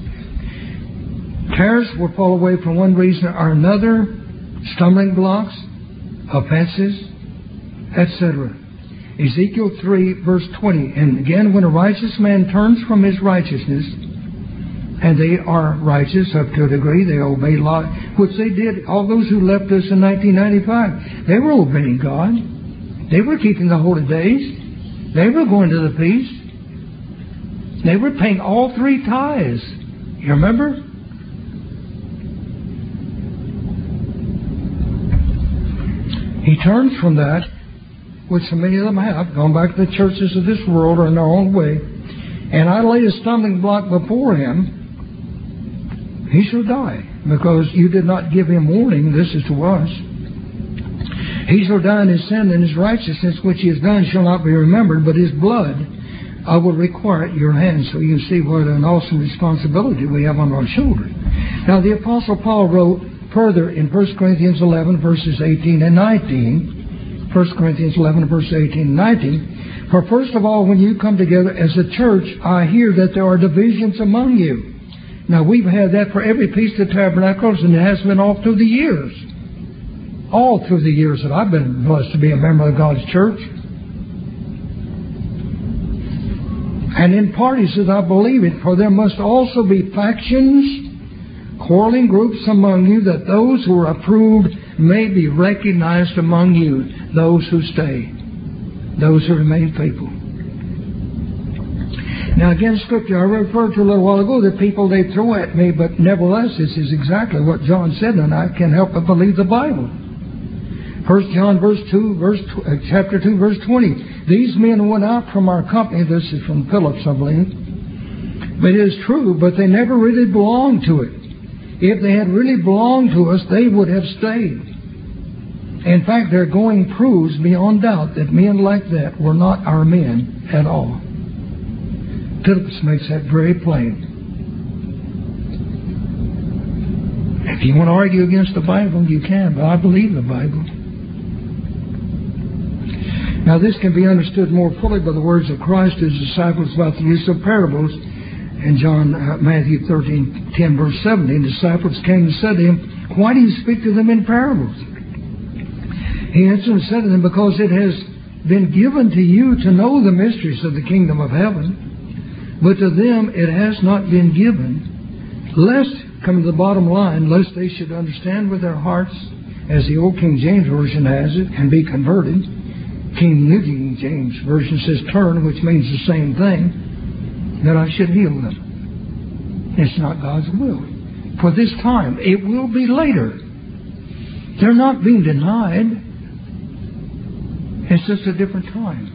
S6: Tares will fall away for one reason or another, stumbling blocks, offenses, etc. Ezekiel 3, verse 20. And again, when a righteous man turns from his righteousness, and they are righteous up to a degree, they obey law, which they did. All those who left us in 1995, they were obeying God. They were keeping the holy days. They were going to the feast. They were paying all 3 tithes. You remember? He turns from that, which so many of them have, gone back to the churches of this world or in their own way, and I lay a stumbling block before him. He shall die, because you did not give him warning. This is to us. He shall die in his sin, and his righteousness which he has done shall not be remembered, but his blood I will require at your hands. So you see what an awesome responsibility we have on our shoulders. Now the Apostle Paul wrote further in 1 Corinthians 11, verses 18 and 19. 1 Corinthians 11, verses 18 and 19. For first of all, when you come together as a church, I hear that there are divisions among you. Now, we've had that for every Feast of Tabernacles, and it has been all through the years. All through the years that I've been blessed to be a member of God's church. And in parties, as I believe it, for there must also be factions, quarreling groups among you, that those who are approved may be recognized among you, those who stay, those who remain faithful. Now again, Scripture, I referred to a little while ago, the people they throw at me, but nevertheless, this is exactly what John said, and I can't help but believe the Bible. 1 John chapter 2, verse 20. These men went out from our company. This is from Phillips, I believe. But it is true, but they never really belonged to it. If they had really belonged to us, they would have stayed. In fact, their going proves beyond doubt that men like that were not our men at all. Phillips makes that very plain. If you want to argue against the Bible, you can, but I believe the Bible. Now, this can be understood more fully by the words of Christ to his disciples about the use of parables. In Matthew 13:10, verse 17, the disciples came and said to him, "Why do you speak to them in parables?" He answered and said to them, "Because it has been given to you to know the mysteries of the kingdom of heaven, but to them it has not been given, lest," come to the bottom line, "lest they should understand with their hearts," as the old King James Version has it, "and be converted." New King James Version says turn, which means the same thing, "that I should heal them." It's not God's will for this time. It will be later. They're not being denied. It's just a different time.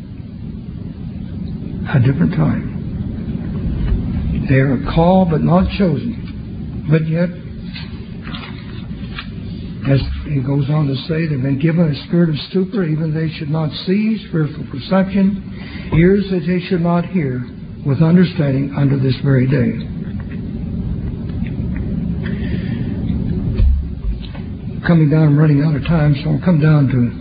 S6: A different time. They are called but not chosen. But yet, as he goes on to say, they've been given a spirit of stupor, even they should not see, spiritual perception, ears that they should not hear, with understanding unto this very day. coming down and running out of time, so I'll come down to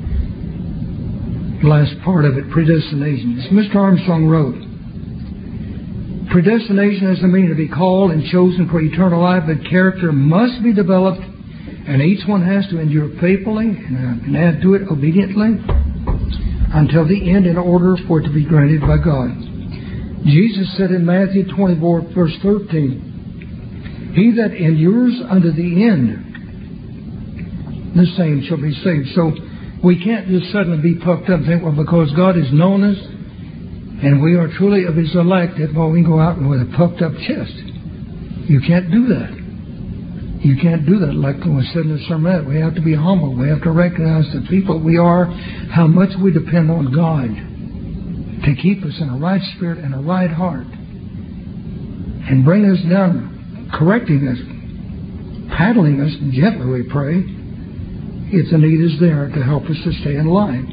S6: the last part of it, predestination. As Mr. Armstrong wrote, predestination has the meaning to be called and chosen for eternal life, but character must be developed, and each one has to endure faithfully and add to it obediently until the end in order for it to be granted by God. Jesus said in Matthew 24, verse 13, he that endures unto the end, the same shall be saved. So we can't just suddenly be puffed up and think, well, because God has known us and we are truly of His elect, that well, we can go out with a puffed up chest. You can't do that. You can't do that like was said in the sermon. We have to be humble. We have to recognize the people we are, how much we depend on God to keep us in a right spirit and a right heart and bring us down, correcting us, paddling us gently, we pray, if the need is there to help us to stay in line.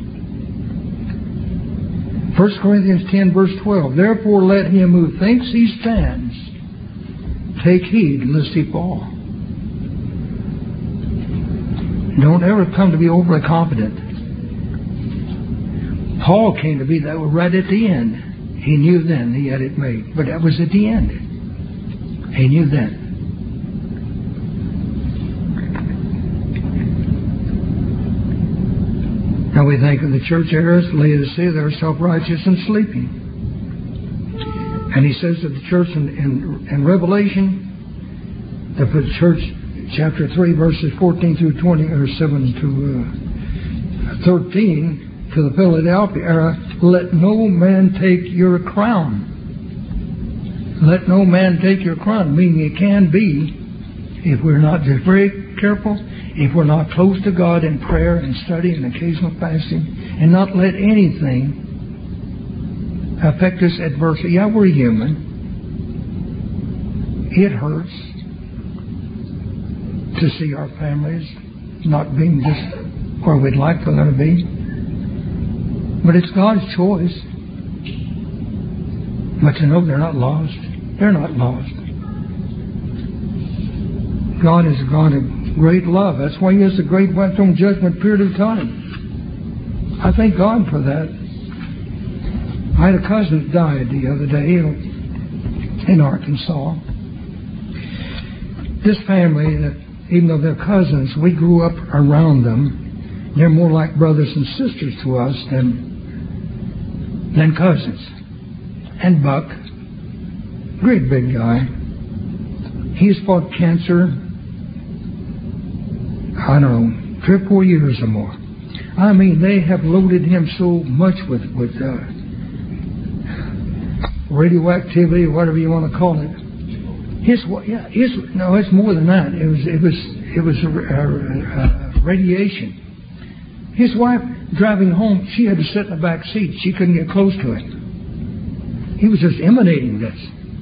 S6: 1 Corinthians 10, verse 12, therefore let him who thinks he stands take heed lest he fall. Don't ever come to be overly confident. Paul came to be that right at the end. He knew then he had it made. But that was at the end. He knew then. Now we think of the church eras, Laodicea, they're self-righteous and sleeping. And he says to the church in Revelation, that the church, chapter 3, verses 14 through 20, or 7 to 13, to the Philadelphia era, let no man take your crown. Let no man take your crown, meaning it can be, if we're not just very careful, if we're not close to God in prayer and study and occasional fasting, and not let anything affect us adversely. Yeah, we're human. It hurts to see our families not being just where we'd like them to be. But it's God's choice. But to know they're not lost. They're not lost. God is a God of great love. That's why He has a great white throne judgment period of time. I thank God for that. I had a cousin that died the other day in Arkansas. This family, that even though they're cousins, we grew up around them. They're more like brothers and sisters to us than cousins. And Buck, great big guy. He's fought cancer, I don't know, 3 or 4 years or more. I mean, they have loaded him so much with radioactivity, whatever you want to call it. No, it's more than that. It was radiation. His wife, driving home, she had to sit in the back seat. She couldn't get close to him. He was just emanating this.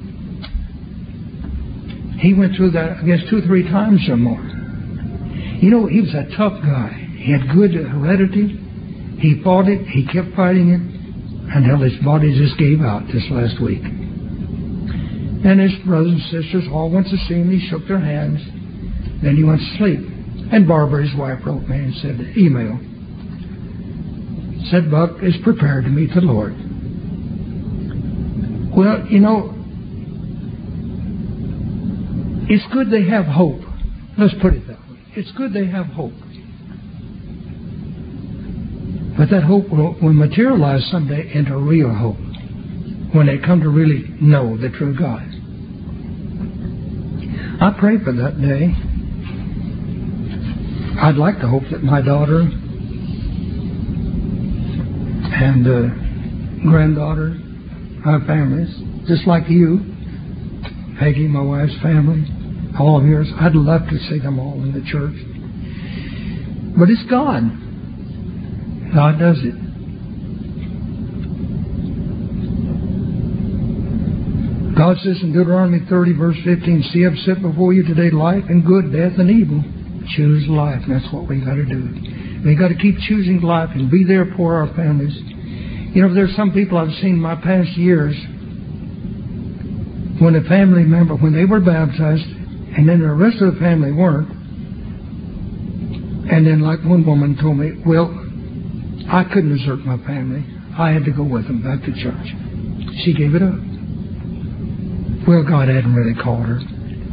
S6: He went through that, I guess, 2 or 3 times or more. You know, he was a tough guy. He had good heredity. He fought it. He kept fighting it until his body just gave out this last week. And his brothers and sisters all went to see him. He shook their hands. Then he went to sleep. And Barbara, his wife, wrote me and said, email. Said, Buck is prepared to meet the Lord. Well, you know, it's good they have hope. Let's put it that way. It's good they have hope. But that hope will materialize someday into real hope when they come to really know the true God. I pray for that day. I'd like to hope that my daughter and granddaughter, our families, just like you, Peggy, my wife's family, all of yours, I'd love to see them all in the church. But it's God. God does it. God says in Deuteronomy 30, verse 15, see, I've set before you today life and good, death and evil. Choose life. And that's what we got to do. We got to keep choosing life and be there for our families. You know, there's some people I've seen in my past years when a family member, when they were baptized, and then the rest of the family weren't, And then like one woman told me, well, I couldn't desert my family. I had to go with them back to church. She gave it up. Well, God hadn't really called her.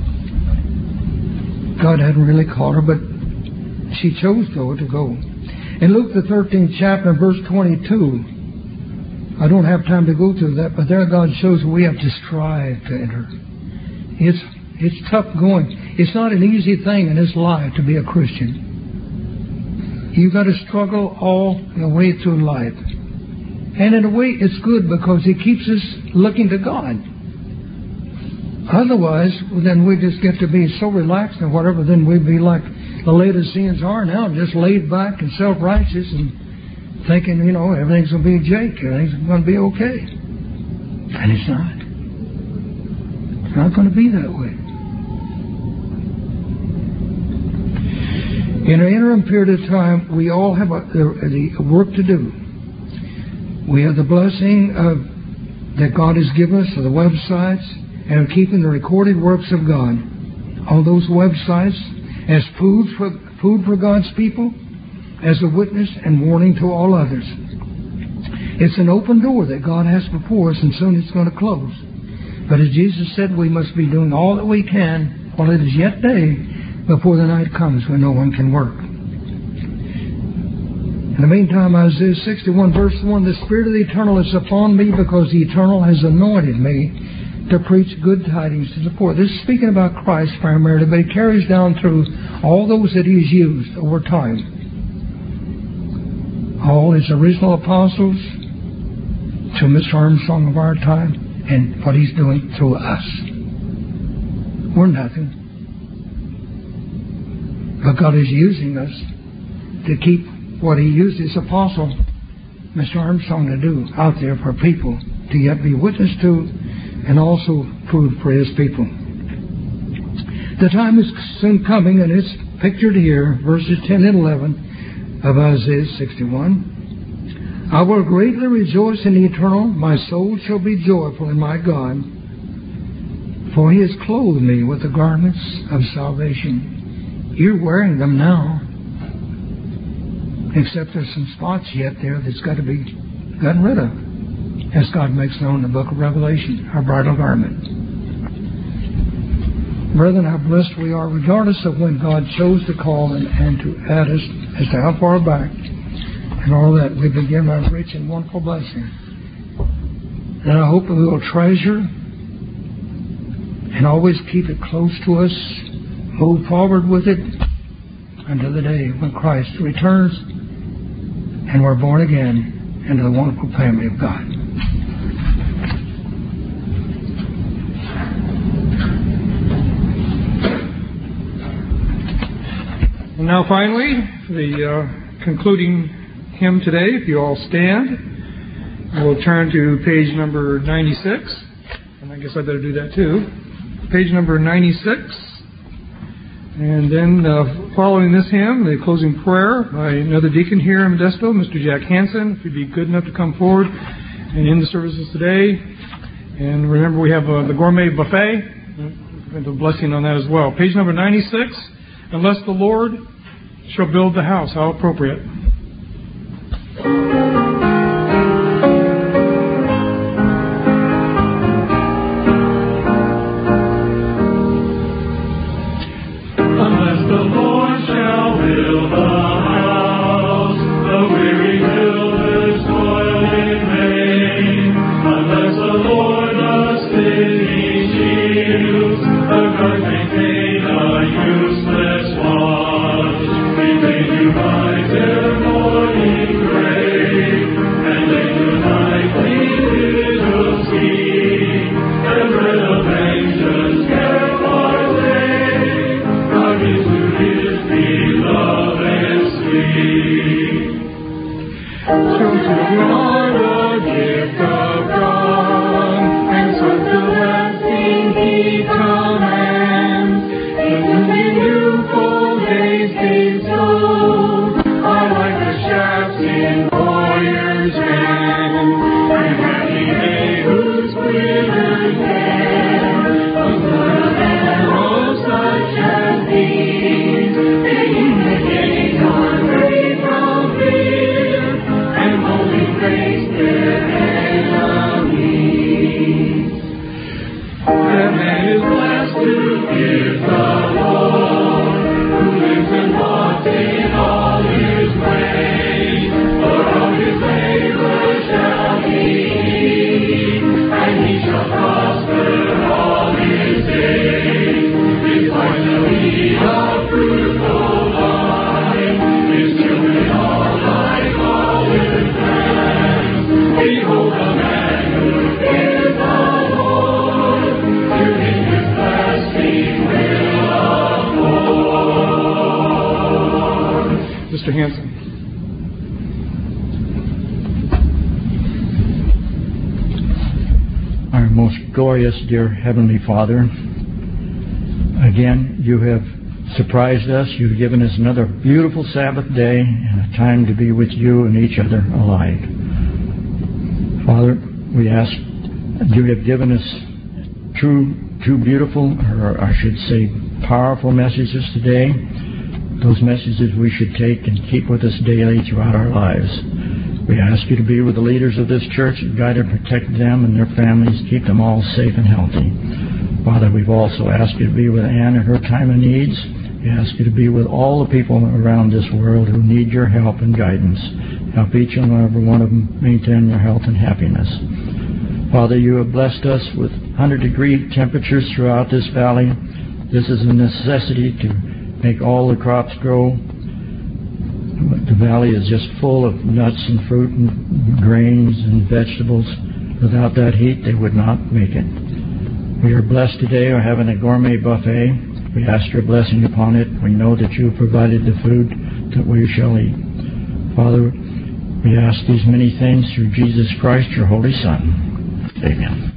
S6: God hadn't really called her, but she chose, though, to go. In Luke, the 13th chapter, verse 22, I don't have time to go through that, but there God shows we have to strive to enter. It's tough going. It's not an easy thing in this life to be a Christian. You've got to struggle all the way through life. And in a way, it's good because it keeps us looking to God. Otherwise, then we just get to be so relaxed and whatever, then we'd be like the Laodiceans are now, just laid back and self-righteous and thinking, everything's going to be Jake, everything's going to be okay. And it's not. It's not going to be that way. In an interim period of time, we all have the work to do. We have the blessing that God has given us of the websites and of keeping the recorded works of God on those websites as food for God's people, as a witness and warning to all others. It's an open door that God has before us, and soon it's going to close. But as Jesus said, we must be doing all that we can while it is yet day, before the night comes when no one can work. In the meantime, Isaiah 61 verse 1, the Spirit of the Eternal is upon me because the Eternal has anointed me to preach good tidings to the poor. This is speaking about Christ primarily, but it carries down through all those that He's used over time. All His original apostles to Mr. Armstrong of our time and what He's doing through us. We're nothing. But God is using us to keep what He used His apostle, Mr. Armstrong, to do out there for people to yet be witness to and also food for His people. The time is soon coming, and it's pictured here, verses 10 and 11 of Isaiah 61. I will greatly rejoice in the Eternal. My soul shall be joyful in my God, for He has clothed me with the garments of salvation. You're wearing them now, except there's some spots yet there that's got to be gotten rid of, as God makes known in the book of Revelation, our bridal garment. Brethren, how blessed we are, regardless of when God chose to call and to add us as to how far back and all that, we begin our rich and wonderful blessing. And I hope that we will treasure and always keep it close to us, move forward with it until the day when Christ returns and we're born again into the wonderful family of God.
S1: And now finally, the concluding hymn today, if you all stand, we'll turn to page number 96. And I guess I better do that too. Page number 96. And then following this hymn, the closing prayer by another deacon here in Modesto, Mr. Jack Hansen, if you'd be good enough to come forward and end the services today. And remember, we have the gourmet buffet, and the blessing on that as well. Page number 96, unless the Lord shall build the house. How appropriate.
S5: By their morning grace. That man is blessed who fears the Lord, who lives and walks in all his ways. For of his labor shall he eat, and he shall prosper all his days. His life shall be a fruitful life, his children all like olive branch. Behold the man who fears the Lord, to him his blessing will accord.
S1: Mr. Hanson.
S7: Our most glorious, dear Heavenly Father, again, you have surprised us. You've given us another beautiful Sabbath day and a time to be with you and each other alike. Father, we ask, you have given us two beautiful, or I should say powerful messages today. Those messages we should take and keep with us daily throughout our lives. We ask you to be with the leaders of this church, guide and protect them and their families, keep them all safe and healthy. Father, we've also asked you to be with Ann in her time of needs. We ask you to be with all the people around this world who need your help and guidance. Help each and every one of them maintain their health and happiness. Father, you have blessed us with 100-degree temperatures throughout this valley. This is a necessity to make all the crops grow. The valley is just full of nuts and fruit and grains and vegetables. Without that heat, they would not make it. We are blessed today. We're having a gourmet buffet. We ask your blessing upon it. We know that you have provided the food that we shall eat. Father, we ask these many things through Jesus Christ, your Holy Son. Amen.